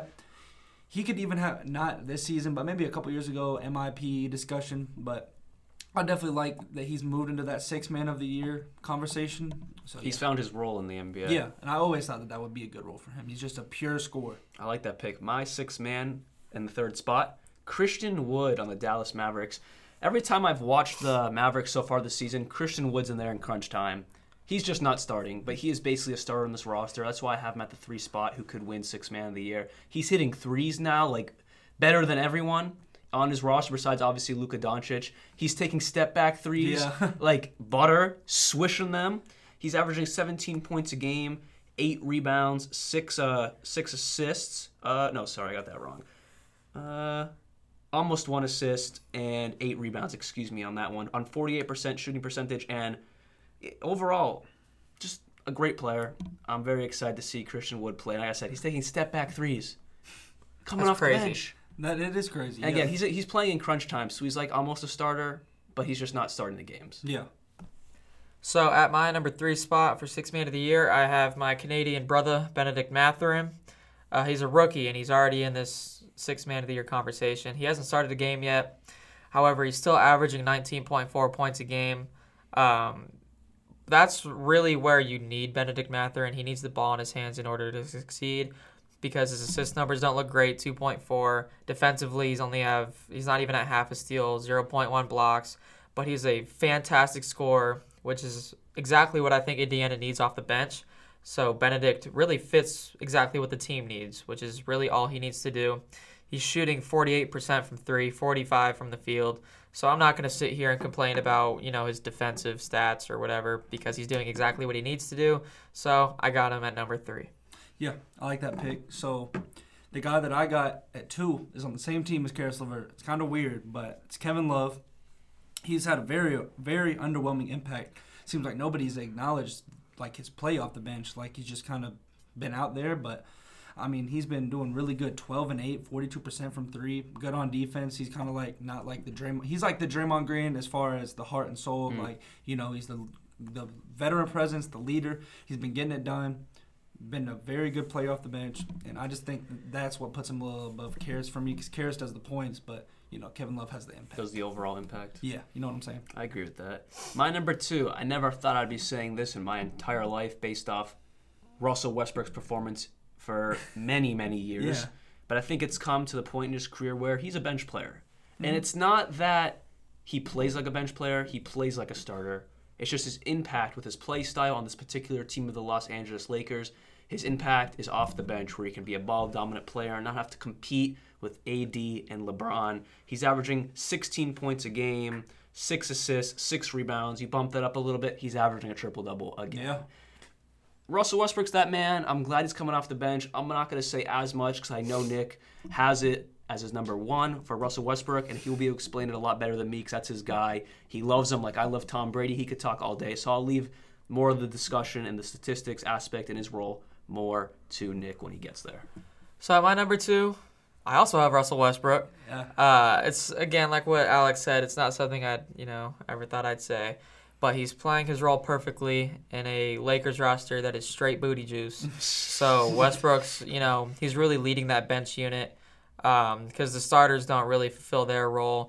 He could even have not this season, but maybe a couple years ago, M I P discussion, but. I definitely like that he's moved into that six man of the year conversation. So He's yeah. found his role in the N B A. Yeah, and I always thought that that would be a good role for him. He's just a pure scorer. I like that pick. My sixth man in the third spot, Christian Wood on the Dallas Mavericks. Every time I've watched the Mavericks so far this season, Christian Wood's in there in crunch time. He's just not starting, but he is basically a starter in this roster. That's why I have him at the three spot who could win sixth man of the year. He's hitting threes now, like better than everyone on his roster besides obviously Luka Doncic. He's taking step back threes Yeah. like butter, swishing them. He's averaging seventeen points a game, eight rebounds, six uh six assists. Uh no, sorry, I got that wrong. Uh almost one assist and eight rebounds, excuse me, on that one. On forty-eight percent shooting percentage, and overall just a great player. I'm very excited to see Christian Wood play. Like I said, he's taking step back threes. Coming That's off crazy. the bench. That it is crazy. And again, yeah. he's he's playing in crunch time, so he's like almost a starter, but he's just not starting the games. yeah. So at my number three spot for sixth man of the year, I have my Canadian brother, Benedict Mathurin. Uh, he's a rookie, and he's already in this sixth man of the year conversation. He hasn't started a game yet. However, he's still averaging nineteen point four points a game. Um, that's really where you need Benedict Mathurin. He needs the ball in his hands in order to succeed, because his assist numbers don't look great, two point four. Defensively, he's only have he's not even at half a steal, zero point one blocks, but he's a fantastic scorer, which is exactly what I think Indiana needs off the bench. So Benedict really fits exactly what the team needs, which is really all he needs to do. He's shooting forty-eight percent from three, forty-five from the field. So I'm not going to sit here and complain about, you know, his defensive stats or whatever, because he's doing exactly what he needs to do. So I got him at number three. Yeah, I like that pick. So the guy that I got at two is on the same team as Caris LeVert. It's kind of weird, but it's Kevin Love. he's had a very, very underwhelming impact. Seems like nobody's acknowledged like his play off the bench. Like he's just kind of been out there, but I mean he's been doing really good. twelve and eight, forty-two percent from three. Good on defense. He's kind of like not like the Draymond. He's like the Draymond Green as far as the heart and soul. Mm. Like you know he's the the veteran presence, the leader. He's been getting it done. Been a very good player off the bench, and I just think that's what puts him a little above Karras for me, because Karras does the points, but you know Kevin Love has the impact. Does the overall impact? Yeah, you know what I'm saying. I agree with that. My number two, I never thought I'd be saying this in my entire life, based off Russell Westbrook's performance for many, many years. Yeah. But I think it's come to the point in his career where he's a bench player, mm-hmm. and it's not that he plays like a bench player; he plays like a starter. It's just his impact with his play style on this particular team of the Los Angeles Lakers. His impact is off the bench, where he can be a ball-dominant player and not have to compete with A D and LeBron. He's averaging sixteen points a game, six assists, six rebounds. You bump that up a little bit, he's averaging a triple-double again. Yeah. Russell Westbrook's that man. I'm glad he's coming off the bench. I'm not going to say as much because I know Nick has it as his number one for Russell Westbrook, and he'll be able to explain it a lot better than me because that's his guy. He loves him like I love Tom Brady. He could talk all day. So I'll leave more of the discussion and the statistics aspect in his role more to Nick when he gets there. So at my number two, I also have Russell Westbrook. Yeah. Uh, it's, again, like what Alex said, it's not something I'd, you know, ever thought I'd say. But he's playing his role perfectly in a Lakers roster that is straight booty juice. So Westbrook's, you know, he's really leading that bench unit because um, the starters don't really fulfill their role.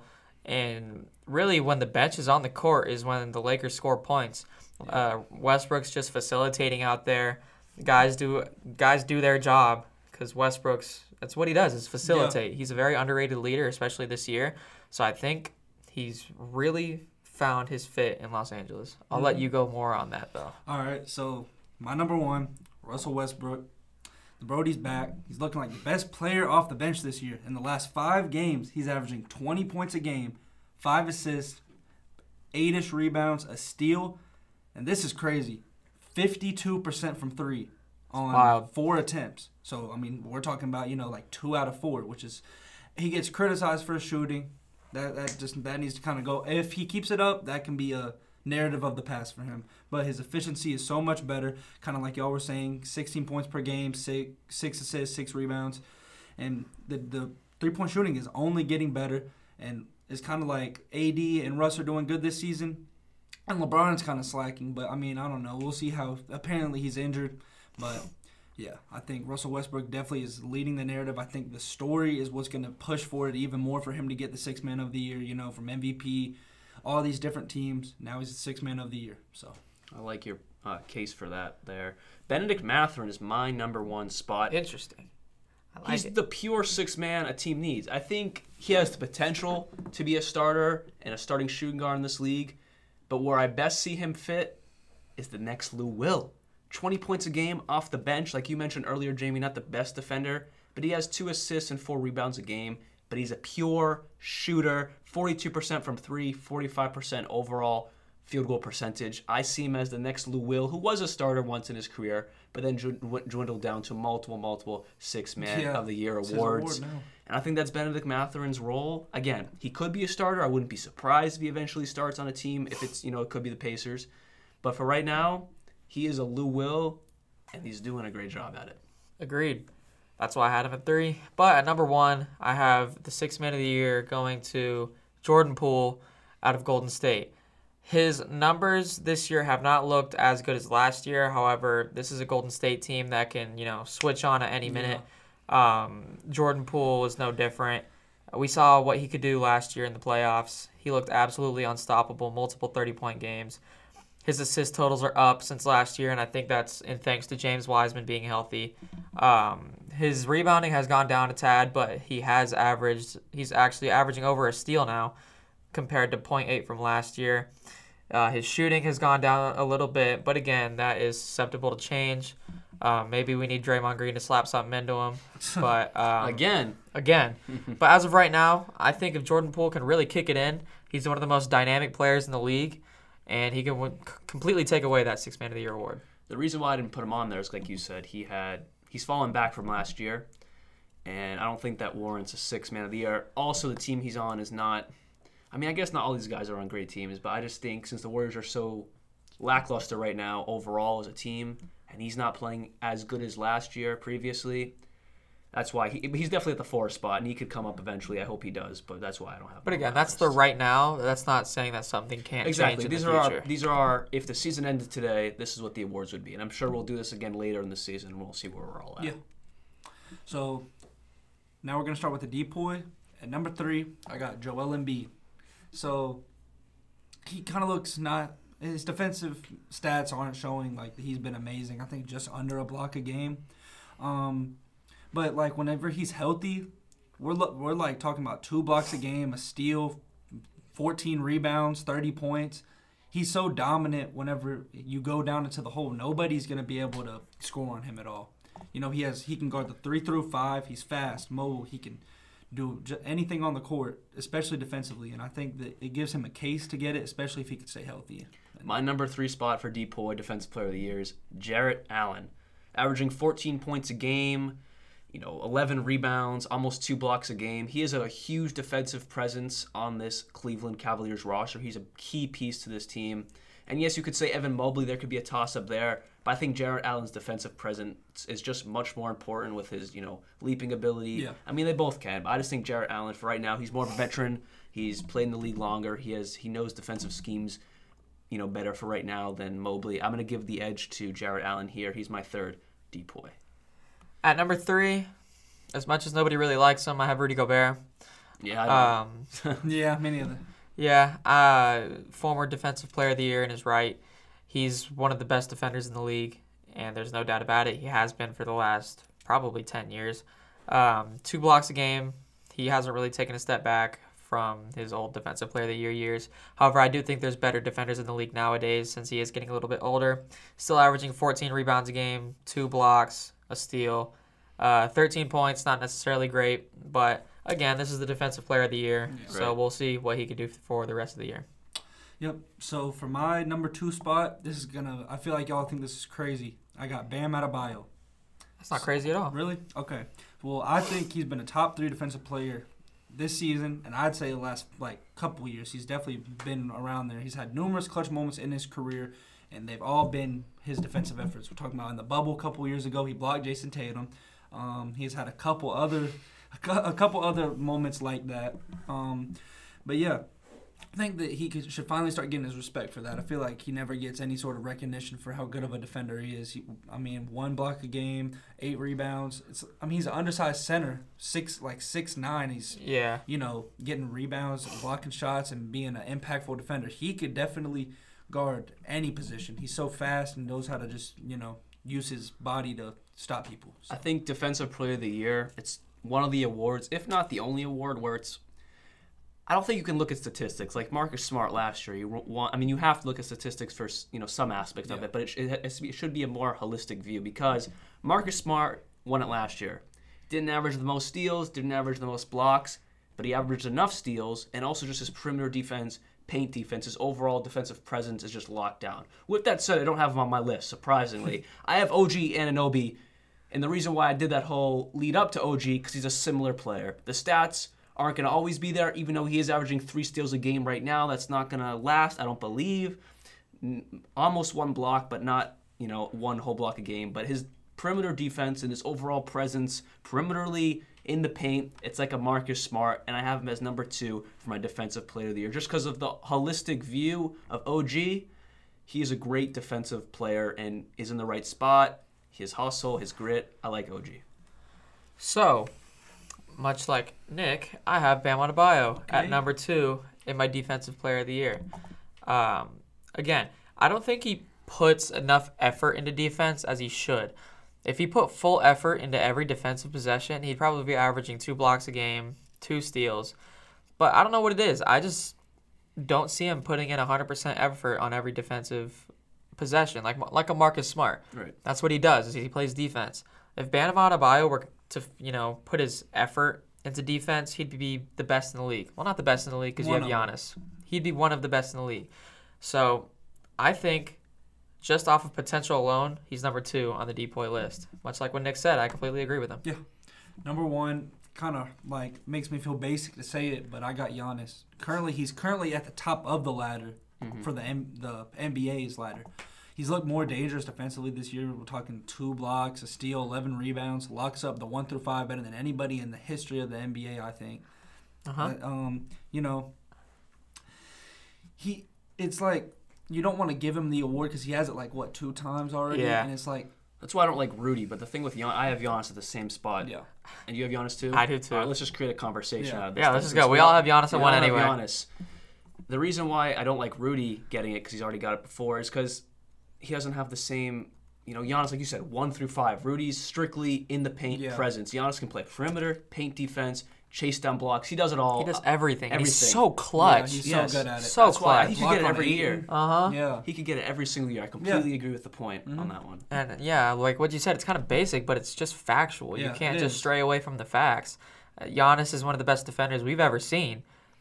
And really when the bench is on the court is when the Lakers score points. Uh, Westbrook's just facilitating out there. Guys do guys do their job because Westbrook's, that's what he does, is facilitate. Yeah. He's a very underrated leader, especially this year. So I think he's really found his fit in Los Angeles. I'll mm-hmm. let you go more on that, though. All right, so my number one, Russell Westbrook. The Brody's back. He's looking like the best player off the bench this year. In the last five games, he's averaging twenty points a game, five assists, eight-ish rebounds, a steal, and this is crazy, fifty-two percent from three on Wild. four attempts. So, I mean, we're talking about, you know, like two out of four, which is, he gets criticized for his shooting. That that just that needs to kind of go. If he keeps it up, that can be a narrative of the past for him. But his efficiency is so much better, kind of like y'all were saying, sixteen points per game, six, six assists, six rebounds. And the, the three-point shooting is only getting better. And it's kind of like A D and Russ are doing good this season. And LeBron's kind of slacking. But, I mean, I don't know. We'll see how – apparently he's injured. But, yeah, I think Russell Westbrook definitely is leading the narrative. I think the story is what's going to push for it even more for him to get the sixth man of the year, you know, from M V P, all these different teams. Now he's the sixth man of the year. So I like your uh, case for that there. Benedict Mathurin is my number one spot. Interesting. I like He's it. the pure sixth man a team needs. I think he has the potential to be a starter and a starting shooting guard in this league, but where I best see him fit is the next Lou Will. twenty points a game off the bench, like you mentioned earlier, Jamie, not the best defender, but he has two assists and four rebounds a game, but he's a pure shooter, forty-two percent from three, forty-five percent overall field goal percentage. I see him as the next Lou Will, who was a starter once in his career, but then dwindled down to multiple, multiple six-man yeah, of the year it's awards. his award now. And I think that's Benedict Mathurin's role. Again, he could be a starter. I wouldn't be surprised if he eventually starts on a team, if it's, you know, it could be the Pacers. But for right now, he is a Lou Will, and he's doing a great job at it. Agreed. That's why I had him at three. But at number one, I have the sixth man of the year going to Jordan Poole out of Golden State. His numbers this year have not looked as good as last year. However, this is a Golden State team that can, you know, switch on at any minute. Yeah. Um, Jordan Poole is no different. We saw what he could do last year in the playoffs. He looked absolutely unstoppable, multiple thirty-point games. His assist totals are up since last year, and I think that's in thanks to James Wiseman being healthy. Um, his rebounding has gone down a tad, but he has averaged, he's actually averaging over a steal now compared to point eight from last year. Uh, his shooting has gone down a little bit, but again, that is susceptible to change. Uh, maybe we need Draymond Green to slap something into him. But um, Again. Again. But as of right now, I think if Jordan Poole can really kick it in, he's one of the most dynamic players in the league. And he can w- completely take away that Six Man of the Year award. The reason why I didn't put him on there is, like you said, he had he's fallen back from last year, and I don't think that warrants a Six Man of the Year. Also, the team he's on is not. I mean, I guess not all these guys are on great teams, but I just think since the Warriors are so lackluster right now overall as a team, and he's not playing as good as last year previously, that's why he, he's definitely at the four spot, and he could come up eventually. I hope he does, but that's why I don't have him. But on again, my that's the list. right now. That's not saying that something can't Exactly. change in These the are future. our, these are our, if the season ended today, this is what the awards would be. And I'm sure we'll do this again later in the season, and we'll see where we're all at. Yeah. So now we're going to start with the depoy. At number three, I got Joel Embiid. So he kind of looks not – his defensive stats aren't showing like he's been amazing. I think just under a block a game. Um, but, like, whenever he's healthy, we're, lo- we're like, talking about two blocks a game, a steal, fourteen rebounds, thirty points. He's so dominant whenever you go down into the hole. Nobody's going to be able to score on him at all. You know, he has he can guard the three through five. He's fast, mobile. He can do j- anything on the court, especially defensively. And I think that it gives him a case to get it, especially if he can stay healthy. My number three spot for Depoy Defensive Player of the Year is Jarrett Allen, averaging fourteen points a game, you know, eleven rebounds, almost two blocks a game. He is a huge defensive presence on this Cleveland Cavaliers roster. He's a key piece to this team. And yes, you could say Evan Mobley. There could be a toss-up there. But I think Jarrett Allen's defensive presence is just much more important with his, you know, leaping ability. Yeah. I mean, they both can. But I just think Jarrett Allen, for right now, he's more of a veteran. He's played in the league longer. He has he knows defensive schemes, you know, better for right now than Mobley. I'm going to give the edge to Jarrett Allen here. He's my third Depoy. At number three, as much as nobody really likes him, I have Rudy Gobert. Yeah, I know. Um, Yeah, many of them. yeah, uh, former Defensive Player of the Year in his right. He's one of the best defenders in the league, and there's no doubt about it. He has been for the last probably ten years. Um, two blocks a game. He hasn't really taken a step back from his old Defensive Player of the Year years. However, I do think there's better defenders in the league nowadays since he is getting a little bit older. Still averaging fourteen rebounds a game, two blocks, a steal, uh, thirteen points. Not necessarily great, but again, this is the Defensive Player of the Year, Yeah. so Right. we'll see what he can do for the rest of the year. Yep. So for my number two spot, this is gonna. I feel like y'all think this is crazy. I got Bam Adebayo. That's not crazy at all. Really? Okay. Well, I think he's been a top three defensive player this season, and I'd say the last like couple years. He's definitely been around there. He's had numerous clutch moments in his career, and they've all been his defensive efforts. We're talking about in the bubble a couple years ago, he blocked Jason Tatum. Um, he's had a couple other, a cou- a couple other moments like that. Um, but yeah. I think that he could, should finally start getting his respect for that. I feel like he never gets any sort of recognition for how good of a defender he is. He, I mean, one block a game, eight rebounds. It's, I mean, he's an undersized center, six like six nine. He's Yeah. you know getting rebounds, blocking shots, and being an impactful defender. He could definitely guard any position. He's so fast and knows how to just you know use his body to stop people. So. I think Defensive Player of the Year, it's one of the awards, if not the only award, where it's I don't think you can look at statistics. Like Marcus Smart last year, you want, I mean, you have to look at statistics for you know some aspects of Yeah. it, but it, sh- it, has to be, it should be a more holistic view because Marcus Smart won it last year. Didn't average the most steals, didn't average the most blocks, but he averaged enough steals, and also just his perimeter defense, paint defense, his overall defensive presence is just locked down. With that said, I don't have him on my list, surprisingly. I have O G Anunoby, and the reason why I did that whole lead up to O G, because he's a similar player. The stats aren't going to always be there, even though he is averaging three steals a game right now. That's not going to last, I don't believe. Almost one block, but not, you know, one whole block a game. But his perimeter defense and his overall presence, perimeterly in the paint, it's like a Marcus Smart, and I have him as number two for my Defensive Player of the Year. Just because of the holistic view of O G, he is a great defensive player and is in the right spot. His hustle, his grit, I like O G. So, much like Nick, I have Bam Adebayo Okay. at number two in my Defensive Player of the Year. Um, again, I don't think he puts enough effort into defense as he should. If he put full effort into every defensive possession, he'd probably be averaging two blocks a game, two steals. But I don't know what it is. I just don't see him putting in one hundred percent effort on every defensive possession, like like a Marcus Smart. Right. That's what he does, is he plays defense. If Bam Adebayo were to, you know, put his effort into defense, he'd be the best in the league. Well, not the best in the league because you have One of them. Giannis. He'd be one of the best in the league. So I think just off of potential alone, he's number two on the Depoy list. Much like what Nick said, I completely agree with him. Yeah. Number one, kind of like makes me feel basic to say it, but I got Giannis. Currently, he's currently at the top of the ladder mm-hmm. for the M- the N B A's ladder. He's looked more dangerous defensively this year. We're talking two blocks, a steal, eleven rebounds, locks up the one through five better than anybody in the history of the N B A, I think. Uh-huh. But, um, you know, he it's like you don't want to give him the award because he has it like what two times already, Yeah. and it's like. That's why I don't like Rudy, but the thing with Gian, I have Giannis at the same spot. Yeah. And you have Giannis too? I do too. All right, let's just create a conversation Yeah. out of this. Yeah, let's thing, just go. since We all have Giannis at we one all have anyway. Giannis. The reason why I don't like Rudy getting it because he's already got it before is because he doesn't have the same, you know, Giannis, like you said, one through five. Rudy's strictly in the paint Yeah. presence. Giannis can play perimeter, paint defense, chase down blocks. He does it all. He does everything. And he's everything. so clutch. Yeah, he's Yes. so good at it. So That's why clutch. he could Block get it on every Ayton. year. Uh-huh. Yeah. He could get it every single year. I completely agree with the point on that one. And yeah, like what you said, it's kind of basic, but it's just factual. Yeah, you can't it just is. stray away from the facts. Uh, Giannis is one of the best defenders we've ever seen,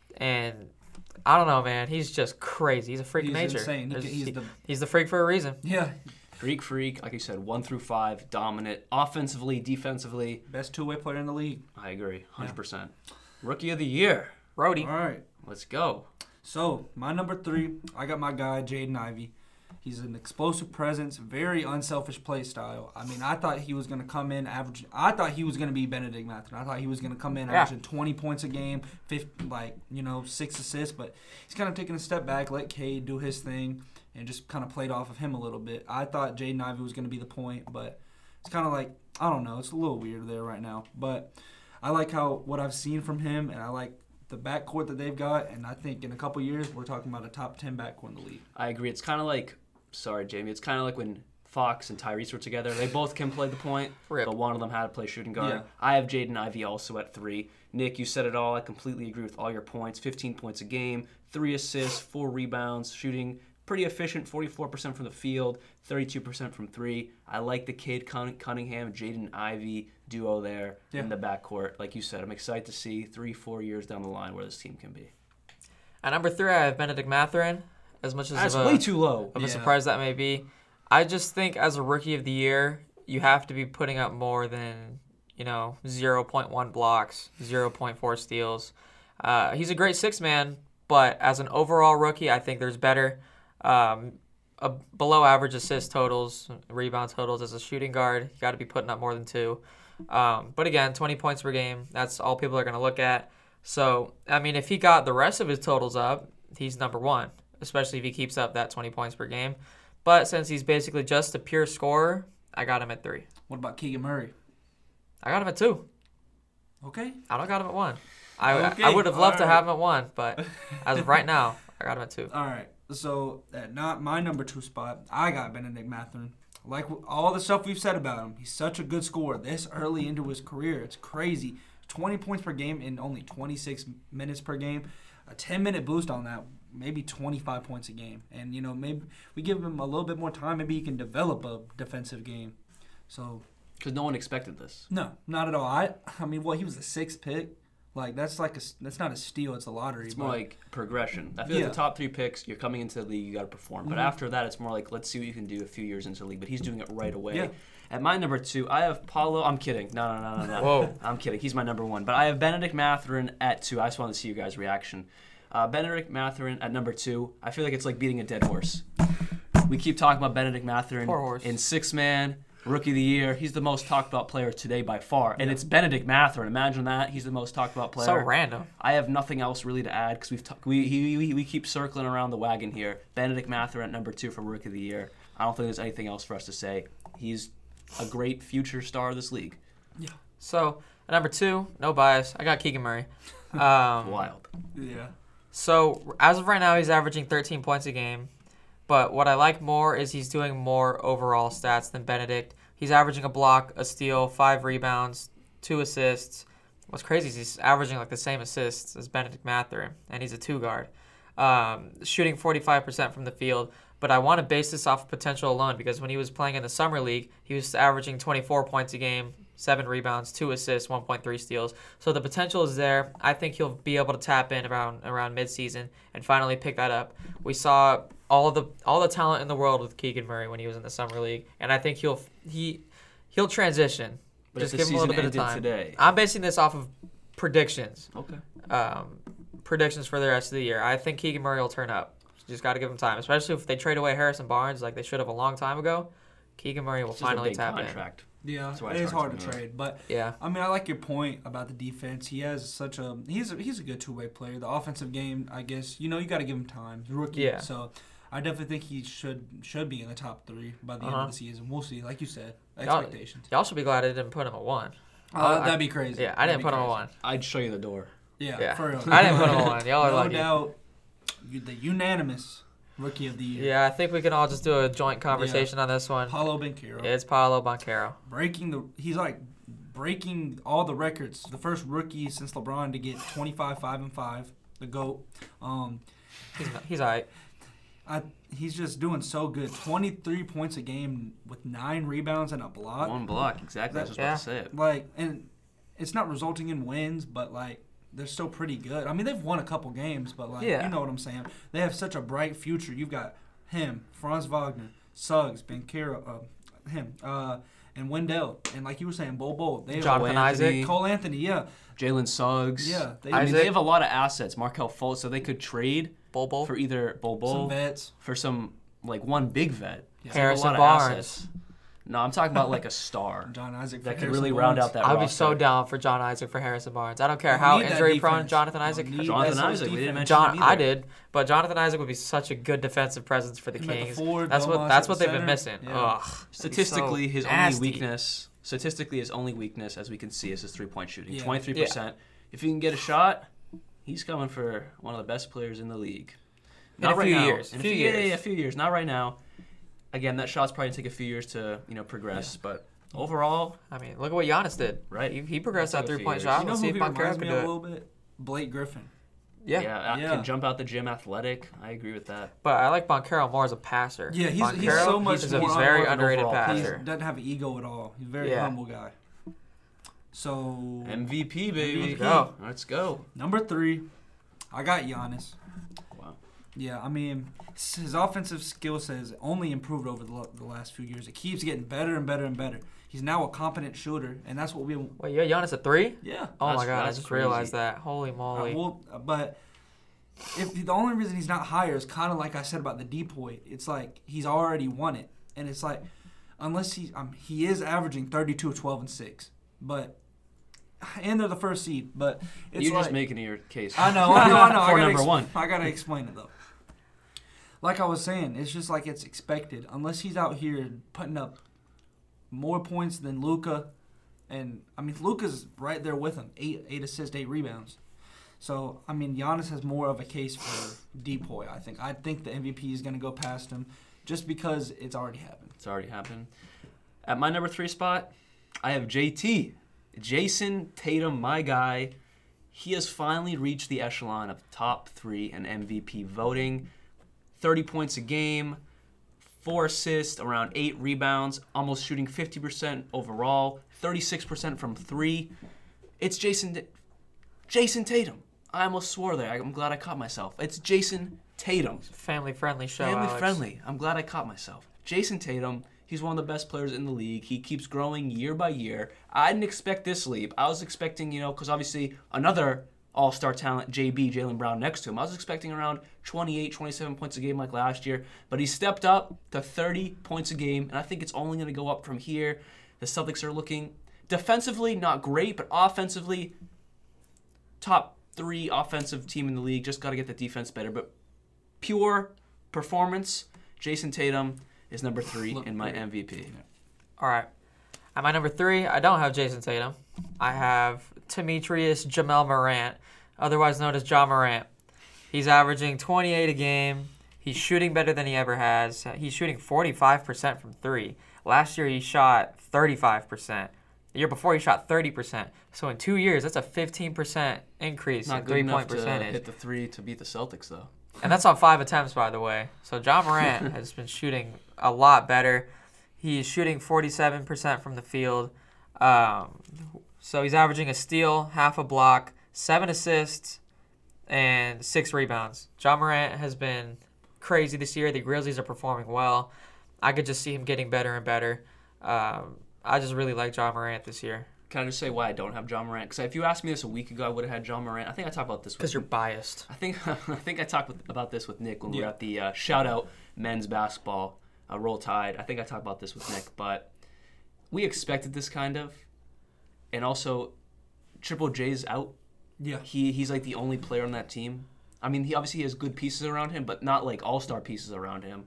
and I don't know, man. He's just crazy. He's a freak of He's nature. insane. He There's- ca- he's he- the- he's the freak for a reason. Yeah. Greek freak, like you said, one through five, dominant, offensively, defensively. Best two-way player in the league. I agree, one hundred percent. Rookie of the year. Rhodey. All right. Let's go. So, my number three, I got my guy, Jaden Ivey. He's an explosive presence, very unselfish play style. I mean, I thought he was going to come in averaging – I thought he was going to be Benedict Mathurin. I thought he was going to come in Yeah. averaging twenty points a game, fifty, like, you know, six assists. But he's kind of taking a step back, let Cade do his thing, and just kind of played off of him a little bit. I thought Jaden Ivey was going to be the point, but it's kind of like – I don't know. It's a little weird there right now. But I like how what I've seen from him, and I like the backcourt that they've got. And I think in a couple years, we're talking about a top ten backcourt in the league. I agree. It's kind of like – sorry, Jamie. It's kind of like when Fox and Tyrese were together. They both can play the point, Rip. but one of them had to play shooting guard. Yeah. I have Jaden Ivey also at three. Nick, you said it all. I completely agree with all your points. fifteen points a game, three assists, four rebounds, shooting pretty efficient, forty-four percent from the field, thirty-two percent from three. I like the Cade Cunn- Cunningham, Jaden Ivey duo there Yeah. in the backcourt. Like you said, I'm excited to see three, four years down the line where this team can be. At number three, I have Benedict Mathurin. As much as That's of a, way too low. of a Yeah. surprise that may be, I just think as a rookie of the year, you have to be putting up more than, you know, zero point one blocks, zero point four steals. Uh, he's a great six man, but as an overall rookie, I think there's better. Um, a below average assist totals, rebound totals as a shooting guard. You got to be putting up more than two. Um, but again, twenty points per game. That's all people are going to look at. So, I mean, if he got the rest of his totals up, he's number one, especially if he keeps up that twenty points per game. But since he's basically just a pure scorer, I got him at three. What about Keegan Murray? I got him at two. Okay. I don't got him at one. I, Okay, I would have loved to alright. have him at one, but as of right now, I got him at two. All right. So at not my number two spot, I got Benedict Mathurin. Like all the stuff we've said about him, he's such a good scorer this early into his career. It's crazy. twenty points per game in only twenty-six minutes per game. A ten-minute boost on that, maybe twenty-five points a game. And, you know, maybe we give him a little bit more time. Maybe he can develop a defensive game. So, Because no one expected this. no, not at all. I I mean, well, he was the sixth pick. Like, that's like a, that's not a steal. It's a lottery. It's more but- like progression. I feel Yeah. like the top three picks, you're coming into the league, you got to perform. But Mhm. after that, it's more like, let's see what you can do a few years into the league. But he's doing it right away. Yeah. At my number two, I have Paulo. I'm kidding. No, no, no, no, no. Whoa. I'm kidding. He's my number one. But I have Benedict Mathurin at two. I just wanted to see your guys' reaction. Uh, Benedict Mathurin at number two. I feel like it's like beating a dead horse. We keep talking about Benedict Mathurin Poor horse. in six-man. Rookie of the year. He's the most talked about player today by far. And it's Benedict Mathurin. Imagine that. He's the most talked about player. So random. I have nothing else really to add because we've t- we, he, we we keep circling around the wagon here. Benedict Mathurin at number two for Rookie of the Year. I don't think there's anything else for us to say. He's a great future star of this league. So, at number two, no bias. I got Keegan Murray. Um, Wild. Yeah. So, as of right now, he's averaging thirteen points a game. But what I like more is he's doing more overall stats than Benedict. He's averaging a block, a steal, five rebounds, two assists. What's crazy is he's averaging like the same assists as Benedict Mathurin, and he's a two guard. Um, shooting forty-five percent from the field. But I want to base this off potential alone because when he was playing in the summer league, he was averaging twenty-four points a game, seven rebounds, two assists, one point three steals. So the potential is there. I think he'll be able to tap in around around midseason and finally pick that up. We saw all the all the talent in the world with Keegan Murray when he was in the summer league, and I think he'll he he'll transition. But just if give the him a little season bit of ended time. today. I'm basing this off of predictions. Okay. Um, predictions for the rest of the year. I think Keegan Murray will turn up. Just got to give him time, especially if they trade away Harrison Barnes like they should have a long time ago. Keegan Murray will It's just finally a big tap contract. Yeah, That's why it it's is hard hard to to move. trade, but in. Yeah. I mean, I like your point about the defense. He has such a he's a, he's a good two way player. The offensive game, I guess, you know, you got to give him time. He's a rookie, Yeah. so I definitely think he should should be in the top three by the Uh-huh. end of the season. We'll see, like you said, Y'all- expectations. Y'all should be glad I didn't put him at one. Uh, I- that'd be crazy. Yeah, I didn't That'd put be him at crazy. one. I'd show you the door. Yeah, Yeah. for real. I didn't put him at one. Y'all are no lucky. doubt, you- the unanimous rookie of the year. Yeah, I think we can all just do a joint conversation on this one. Paulo Banchero. It's Paolo Banchero. breaking the he's like breaking all the records. The first rookie since LeBron to get twenty-five, five and five, the GOAT. Um, He's he's all right. I he's just doing so good. twenty-three points a game with nine rebounds and a block. One block, exactly. I was just Yeah. about to say it. Like, and it's not resulting in wins, but like they're still pretty good. I mean, they've won a couple games, but like Yeah. you know what I'm saying. They have such a bright future. You've got him, Franz Wagner, Suggs, Banchero, uh, him, uh, and Wendell, and like you were saying, Bol Bol. They have Jonathan Anthony. Isaac. Cole Anthony, yeah, Jalen Suggs. yeah. They I mean, Isaac. they have a lot of assets. Markel Fultz, so they could trade Bol Bol. for either Bol some Bol vets. for some like one big vet. Yeah. They have a Harrison lot of Barnes. assets. No, I'm talking about like a star John Isaac for that could Harrison really round Barnes. out that I'd be roster. so down for John Isaac for Harrison Barnes. I don't care We how need that injury prone defense. Jonathan We Isaac. need Jonathan that Isaac, we didn't defense. mention John, him I either. did, but Jonathan Isaac would be such a good defensive presence for the Him at the Kings. forward, that's what Belmont that's at what the they've been center. missing. Yeah. Ugh, Statistically, he's so his nasty. only weakness, statistically his only weakness, as we can see, is his three-point shooting. Yeah. twenty-three percent. If he can get a shot, he's coming for one of the best players in the league. In a right few now. years. In a Few few, yeah, years. yeah, a few years. Not right now. Again, that shot's probably gonna take a few years to you know progress, but overall, I mean, look at what Giannis did. Right. He, he progressed That's that like a few three-point years. shot. You know Let's who see he if Banchero reminds can me do of a it. little bit? Blake Griffin. Yeah. yeah, I Yeah. can jump out the gym athletic. I agree with that. But I like Banchero more as a passer. Yeah, he's- he's Banchero, so much he's, a- more he's a very of an underrated overall He passer. doesn't have an ego at all. He's a very Yeah. humble guy. So M V P, baby. Let's go. Let's go. number three, I got Giannis. Wow. Yeah, I mean, s- his offensive skill set has only improved over the, lo- the last few years. It keeps getting better and better and better. He's now a competent shooter, and that's what we. Wait, you had Giannis at three? Yeah. Oh That's- my god, I that's just crazy. realized that. Holy Uh, moly. well, but if the only reason he's not higher is kind of like I said about the depoy. It's like he's already won it, and it's like unless he um, he is averaging thirty-two, twelve, and six, but and they're the first seed. But it's You're like, just making your case. I know, I know, I know. I For gotta number ex- one. I gotta explain it though. Like I was saying, it's just like it's expected. Unless he's out here putting up more points than Luka, and I mean Luka's right there with him, eight, eight assists, eight rebounds. So I mean Giannis has more of a case for depoy. I think. I think the M V P is gonna go past him, just because it's already happened. It's already happened. At my number three spot, I have J T. Jason Tatum, my guy. He has finally reached the echelon of top three in M V P voting. thirty points a game, four assists, around eight rebounds, almost shooting fifty percent overall, thirty-six percent from three. It's Jason Jason Tatum. I almost swore there. I'm glad I caught myself. It's Jason Tatum. Family friendly show. Family Alex. friendly. I'm glad I caught myself. Jason Tatum, he's one of the best players in the league. He keeps growing year by year. I didn't expect this leap. I was expecting, you know, because obviously another all-star talent, J B, Jaylen Brown, next to him. I was expecting around twenty-eight, twenty-seven points a game like last year. But he stepped up to thirty points a game, and I think it's only going to go up from here. The Celtics are looking defensively not great, but offensively top three offensive team in the league. Just got to get the defense better. But pure performance, Jason Tatum is number three Look in my great. M V P. All right. At my number three, I don't have Jason Tatum. I have Demetrius Jamel Morant, otherwise known as Ja Morant. He's averaging twenty-eight a game. He's shooting better than he ever has. He's shooting forty-five percent from three. Last year, he shot thirty-five percent. The year before, he shot thirty percent. So in two years, that's a fifteen percent increase Not in good enough three-point to percentage. hit the three to beat the Celtics, though. And that's on five attempts, by the way. So Ja Morant has been shooting a lot better. He's shooting forty-seven percent from the field. Um, so he's averaging a steal, half a block, seven assists, and six rebounds. Ja Morant has been crazy this year. The Grizzlies are performing well. I could just see him getting better and better. Um, I just really like John Morant this year. Can I just say why I don't have John Morant? Because if you asked me this a week ago, I would have had John Morant. I think I talked about this with Because you're biased. I think I think I talked with, about this with Nick when we Yeah. were at the uh, shout out men's basketball uh, Roll Tide. I think I talked about this with Nick, but we expected this kind of, and also Triple J's out. Yeah. He he's like the only player on that team. I mean, he obviously has good pieces around him, but not like all star pieces around him.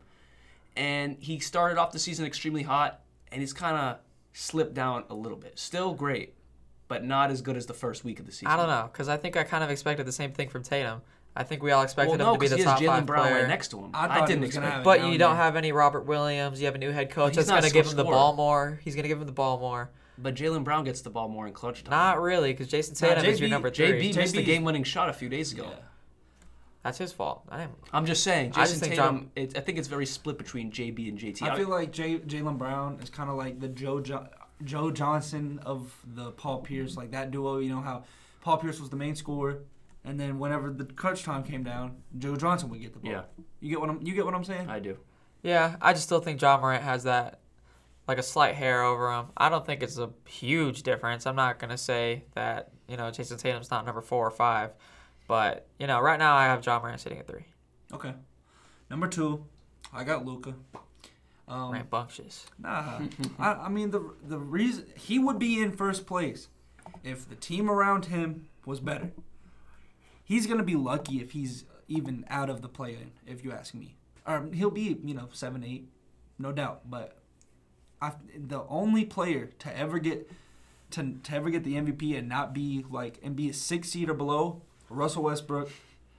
And he started off the season extremely hot, and he's kind of slipped down a little bit. Still great, but not as good as the first week of the season. I don't know, because I think I kind of expected the same thing from Tatum. I think we all expected Well, no, him to be because the he has top Jaylen five Brown player. right next to him. I I, thought he didn't was gonna expect have it. it. But you down don't there. have any Robert Williams. You have a new head coach He's that's not a going to give him the scorer. ball more. He's going to give him the ball more. But Jaylen Brown gets the ball more in clutch time. Not really, because Jason Nah, Tatum is your J B number J three. B missed the J B game-winning shot a few days ago. Yeah. That's his fault. I didn't. I'm just saying, I Jason just think Tatum, John- it, I think it's very split between J B and J T. I feel like Jay, Jaylen Brown is kind of like the Joe jo- Joe Johnson of the Paul Pierce, like that duo. You know how Paul Pierce was the main scorer, and then whenever the crunch time came down, Joe Johnson would get the ball. Yeah. You get what I'm you get what I'm saying? I do. Yeah, I just still think John Morant has that, like a slight hair over him. I don't think it's a huge difference. I'm not going to say that, you know, Jason Tatum's not number four or five. But, you know, right now I have John Morant sitting at three. Okay. Number two, I got Luka. Um, Rambunctious. Nah, I, I mean the the reason he would be in first place if the team around him was better. He's gonna be lucky if he's even out of the play-in, if you ask me. Or he'll be, you know, seven, eight, no doubt. But I, the only player to ever get to to ever get the M V P and not be like and be a six seed or below, Russell Westbrook,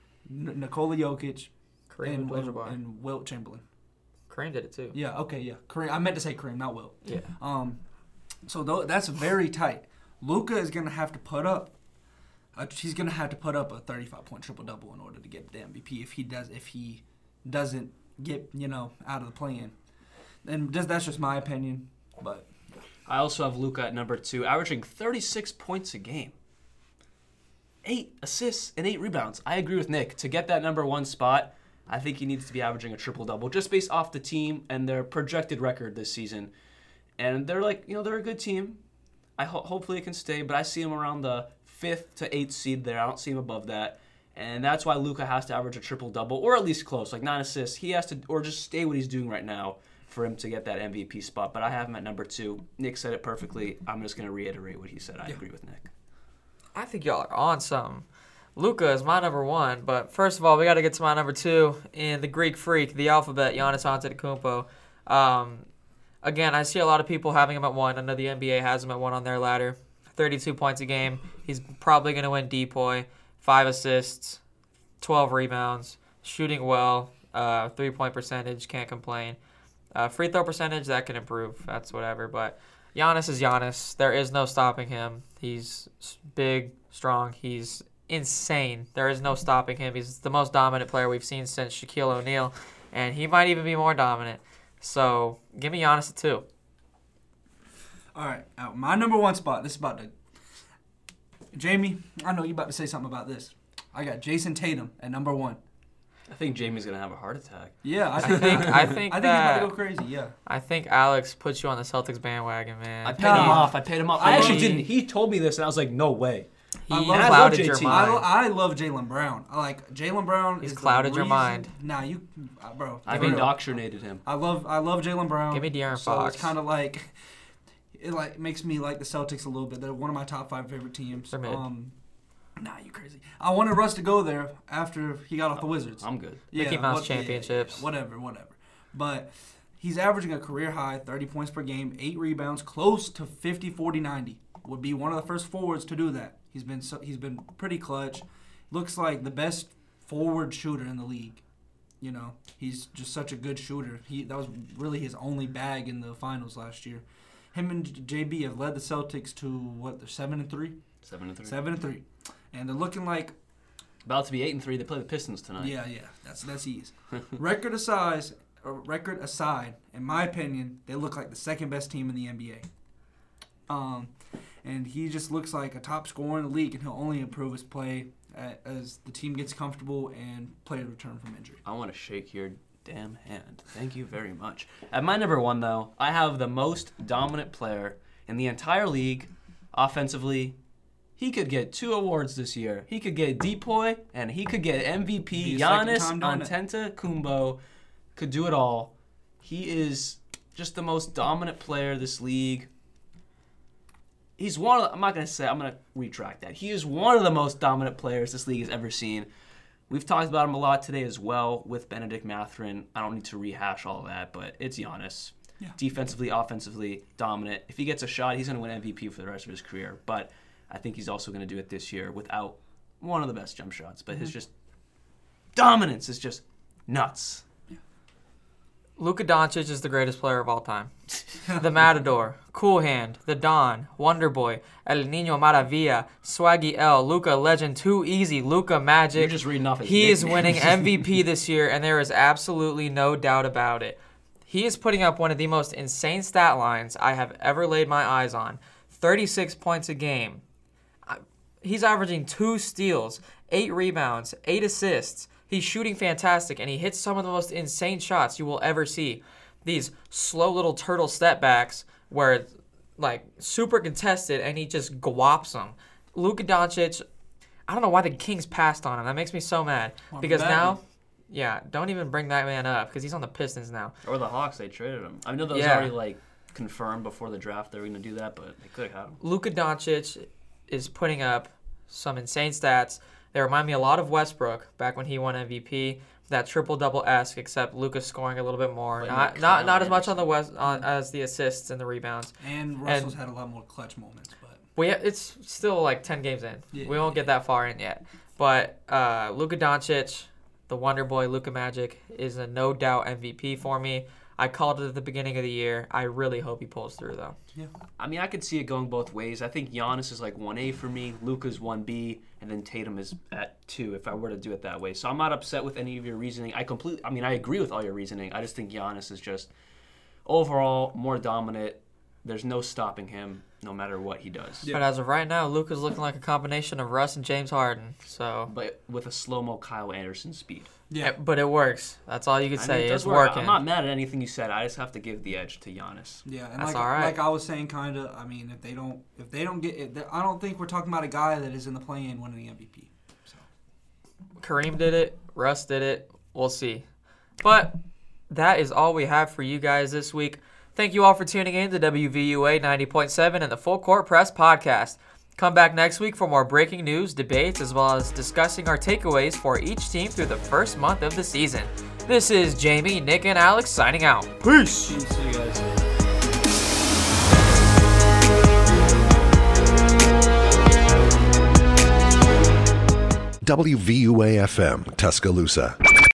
N- Nikola Jokic, Kareem and, Abdul-Jabbar. and Wilt Chamberlain. Kareem did it too. Yeah, okay, yeah. Kareem. I meant to say Kareem, not Wilt. Yeah. Um, so th- that's very tight. Luka is gonna have to put up. Uh, he's gonna have to put up a thirty-five point triple double in order to get the M V P. If he does, if he doesn't get you know out of the play-in, and just that's just my opinion. But I also have Luka at number two, averaging thirty-six points a game, eight assists and eight rebounds. I agree with Nick. To get that number one spot, I think he needs to be averaging a triple double, just based off the team and their projected record this season. And they're like, you know, they're a good team. I ho- hopefully it can stay, but I see him around the fifth to eighth seed there. I don't see him above that. And that's why Luka has to average a triple-double, or at least close, like nine assists. He has to, or just stay what he's doing right now for him to get that M V P spot. But I have him at number two. Nick said it perfectly. I'm just going to reiterate what he said. I Yeah. agree with Nick. I think y'all are on something. Luka is my number one, but first of all, we got to get to my number two in the Greek Freak, the alphabet, Giannis Antetokounmpo. Um, again, I see a lot of people having him at one. I know the N B A has him at one on their ladder. thirty-two points a game. He's probably going to win D P O Y. Five assists, twelve rebounds, shooting well, uh, three-point percentage, can't complain. Uh, free throw percentage, that can improve. That's whatever. But Giannis is Giannis. There is no stopping him. He's big, strong. He's insane. There is no stopping him. He's the most dominant player we've seen since Shaquille O'Neal, and he might even be more dominant. So give me Giannis at two. all right, uh, my number one spot. This is about to. Jamie, I know you about to say something about this. I got Jason Tatum at number one. I think Jamie's going to have a heart attack. Yeah, I, I think I think I think that he's about to go crazy. Yeah. I think Alex put you on the Celtics bandwagon, man. I paid Nah. him off. I paid him off. I I actually mean- didn't. He told me this, and I was like, no way. He I love- I love clouded J T. your I, mind. I love Jaylen Brown. I like Jaylen Brown. He's is the clouded your reason- mind. Nah, you, uh, bro. I've for real. indoctrinated him. I love I love Jaylen Brown. Give me De'Aaron so Fox. it's kind of like it like makes me like the Celtics a little bit. They're one of my top five favorite teams. They're mid. Um, nah, you crazy. I wanted Russ to go there after he got off the Wizards. I'm good. Mickey Mouse what- yeah, championships. yeah, whatever, whatever. But he's averaging a career high thirty points per game, eight rebounds, close to fifty, forty, ninety. Would be one of the first forwards to do that. He's been so, he's been pretty clutch. Looks like the best forward shooter in the league. You know, he's just such a good shooter. He that was really his only bag in the finals last year. Him and J B have led the Celtics to what? They're seven and three. Seven and three. Seven and three, and they're looking like About to be eight and three. They play the Pistons tonight. yeah, yeah. That's that's easy. record aside, uh, record aside, in my opinion, they look like the second best team in the N B A. Um, and he just looks like a top scorer in the league, and he'll only improve his play at, as the team gets comfortable and players return from injury. I want to shake your damn hand. Thank you very much. At my number one, though, I have the most dominant player in the entire league, offensively. He could get two awards this year. He could get Depoy, and he could get M V P. Giannis Antetokounmpo could do it all. He is just the most dominant player this league. He's one of the, I'm not going to say, I'm going to retract that. He is one of the most dominant players this league has ever seen. We've talked about him a lot today as well with Benedict Mathurin. I don't need to rehash all that, but it's Giannis. Yeah. Defensively, offensively, dominant. If he gets a shot, he's going to win M V P for the rest of his career. But I think he's also going to do it this year without one of the best jump shots. But mm-hmm. his just dominance is just nuts. Yeah. Luka Doncic is the greatest player of all time. The Matador, Cool Hand, The Don, Wonder Boy, El Niño Maravilla, Swaggy L, Luka Legend, Too Easy, Luka Magic. You're just reading off his He nicknames. is winning M V P this year, and there is absolutely no doubt about it. He is putting up one of the most insane stat lines I have ever laid my eyes on. thirty-six points a game. He's averaging two steals, eight rebounds, eight assists. He's shooting fantastic, and he hits some of the most insane shots you will ever see. These slow little turtle step backs where it's like super contested, and he just gwops them. Luka Doncic, I don't know why the Kings passed on him. That makes me so mad. Well, because bad. now, yeah, don't even bring that man up because he's on the Pistons now. Or the Hawks, they traded him. I know that was Yeah. already like confirmed before the draft they were going to do that, but they could have had him. Luka Doncic is putting up some insane stats. They remind me a lot of Westbrook back when he won M V P. That triple-double-esque, except Luka scoring a little bit more. But Not like not Kyle not as much on the Anderson. West on, as the assists and the rebounds. And Russell's had a lot more clutch moments, but We it's still like ten games in. Yeah, we won't yeah. get that far in yet. But uh, Luka Doncic, the Wonder Boy, Luka Magic, is a no doubt M V P for me. I called it at the beginning of the year. I really hope he pulls through, though. yeah. I mean, I could see it going both ways. I think Giannis is like one A for me, Luka's one B, and then Tatum is at two if I were to do it that way. So I'm not upset with any of your reasoning. I completely, I mean, I agree with all your reasoning. I just think Giannis is just overall more dominant. There's no stopping him no matter what he does. But as of right now, Luka's looking like a combination of Russ and James Harden. So, But with a slow-mo Kyle Anderson speed. Yeah. But it works. That's all you could I say. mean, it does It's work. working. I'm not mad at anything you said. I just have to give the edge to Giannis. Yeah, and That's like, all right. like I was saying, kind of. I mean, if they don't, if they don't get, if they- I don't think we're talking about a guy that is in the play-in winning the M V P. So. Kareem did it. Russ did it. We'll see. But that is all we have for you guys this week. Thank you all for tuning in to W V U A ninety point seven and the Full Court Press podcast. Come back next week for more breaking news, debates, as well as discussing our takeaways for each team through the first month of the season. This is Jamie, Nick, and Alex signing out. Peace! See you guys. W V U A F M, Tuscaloosa.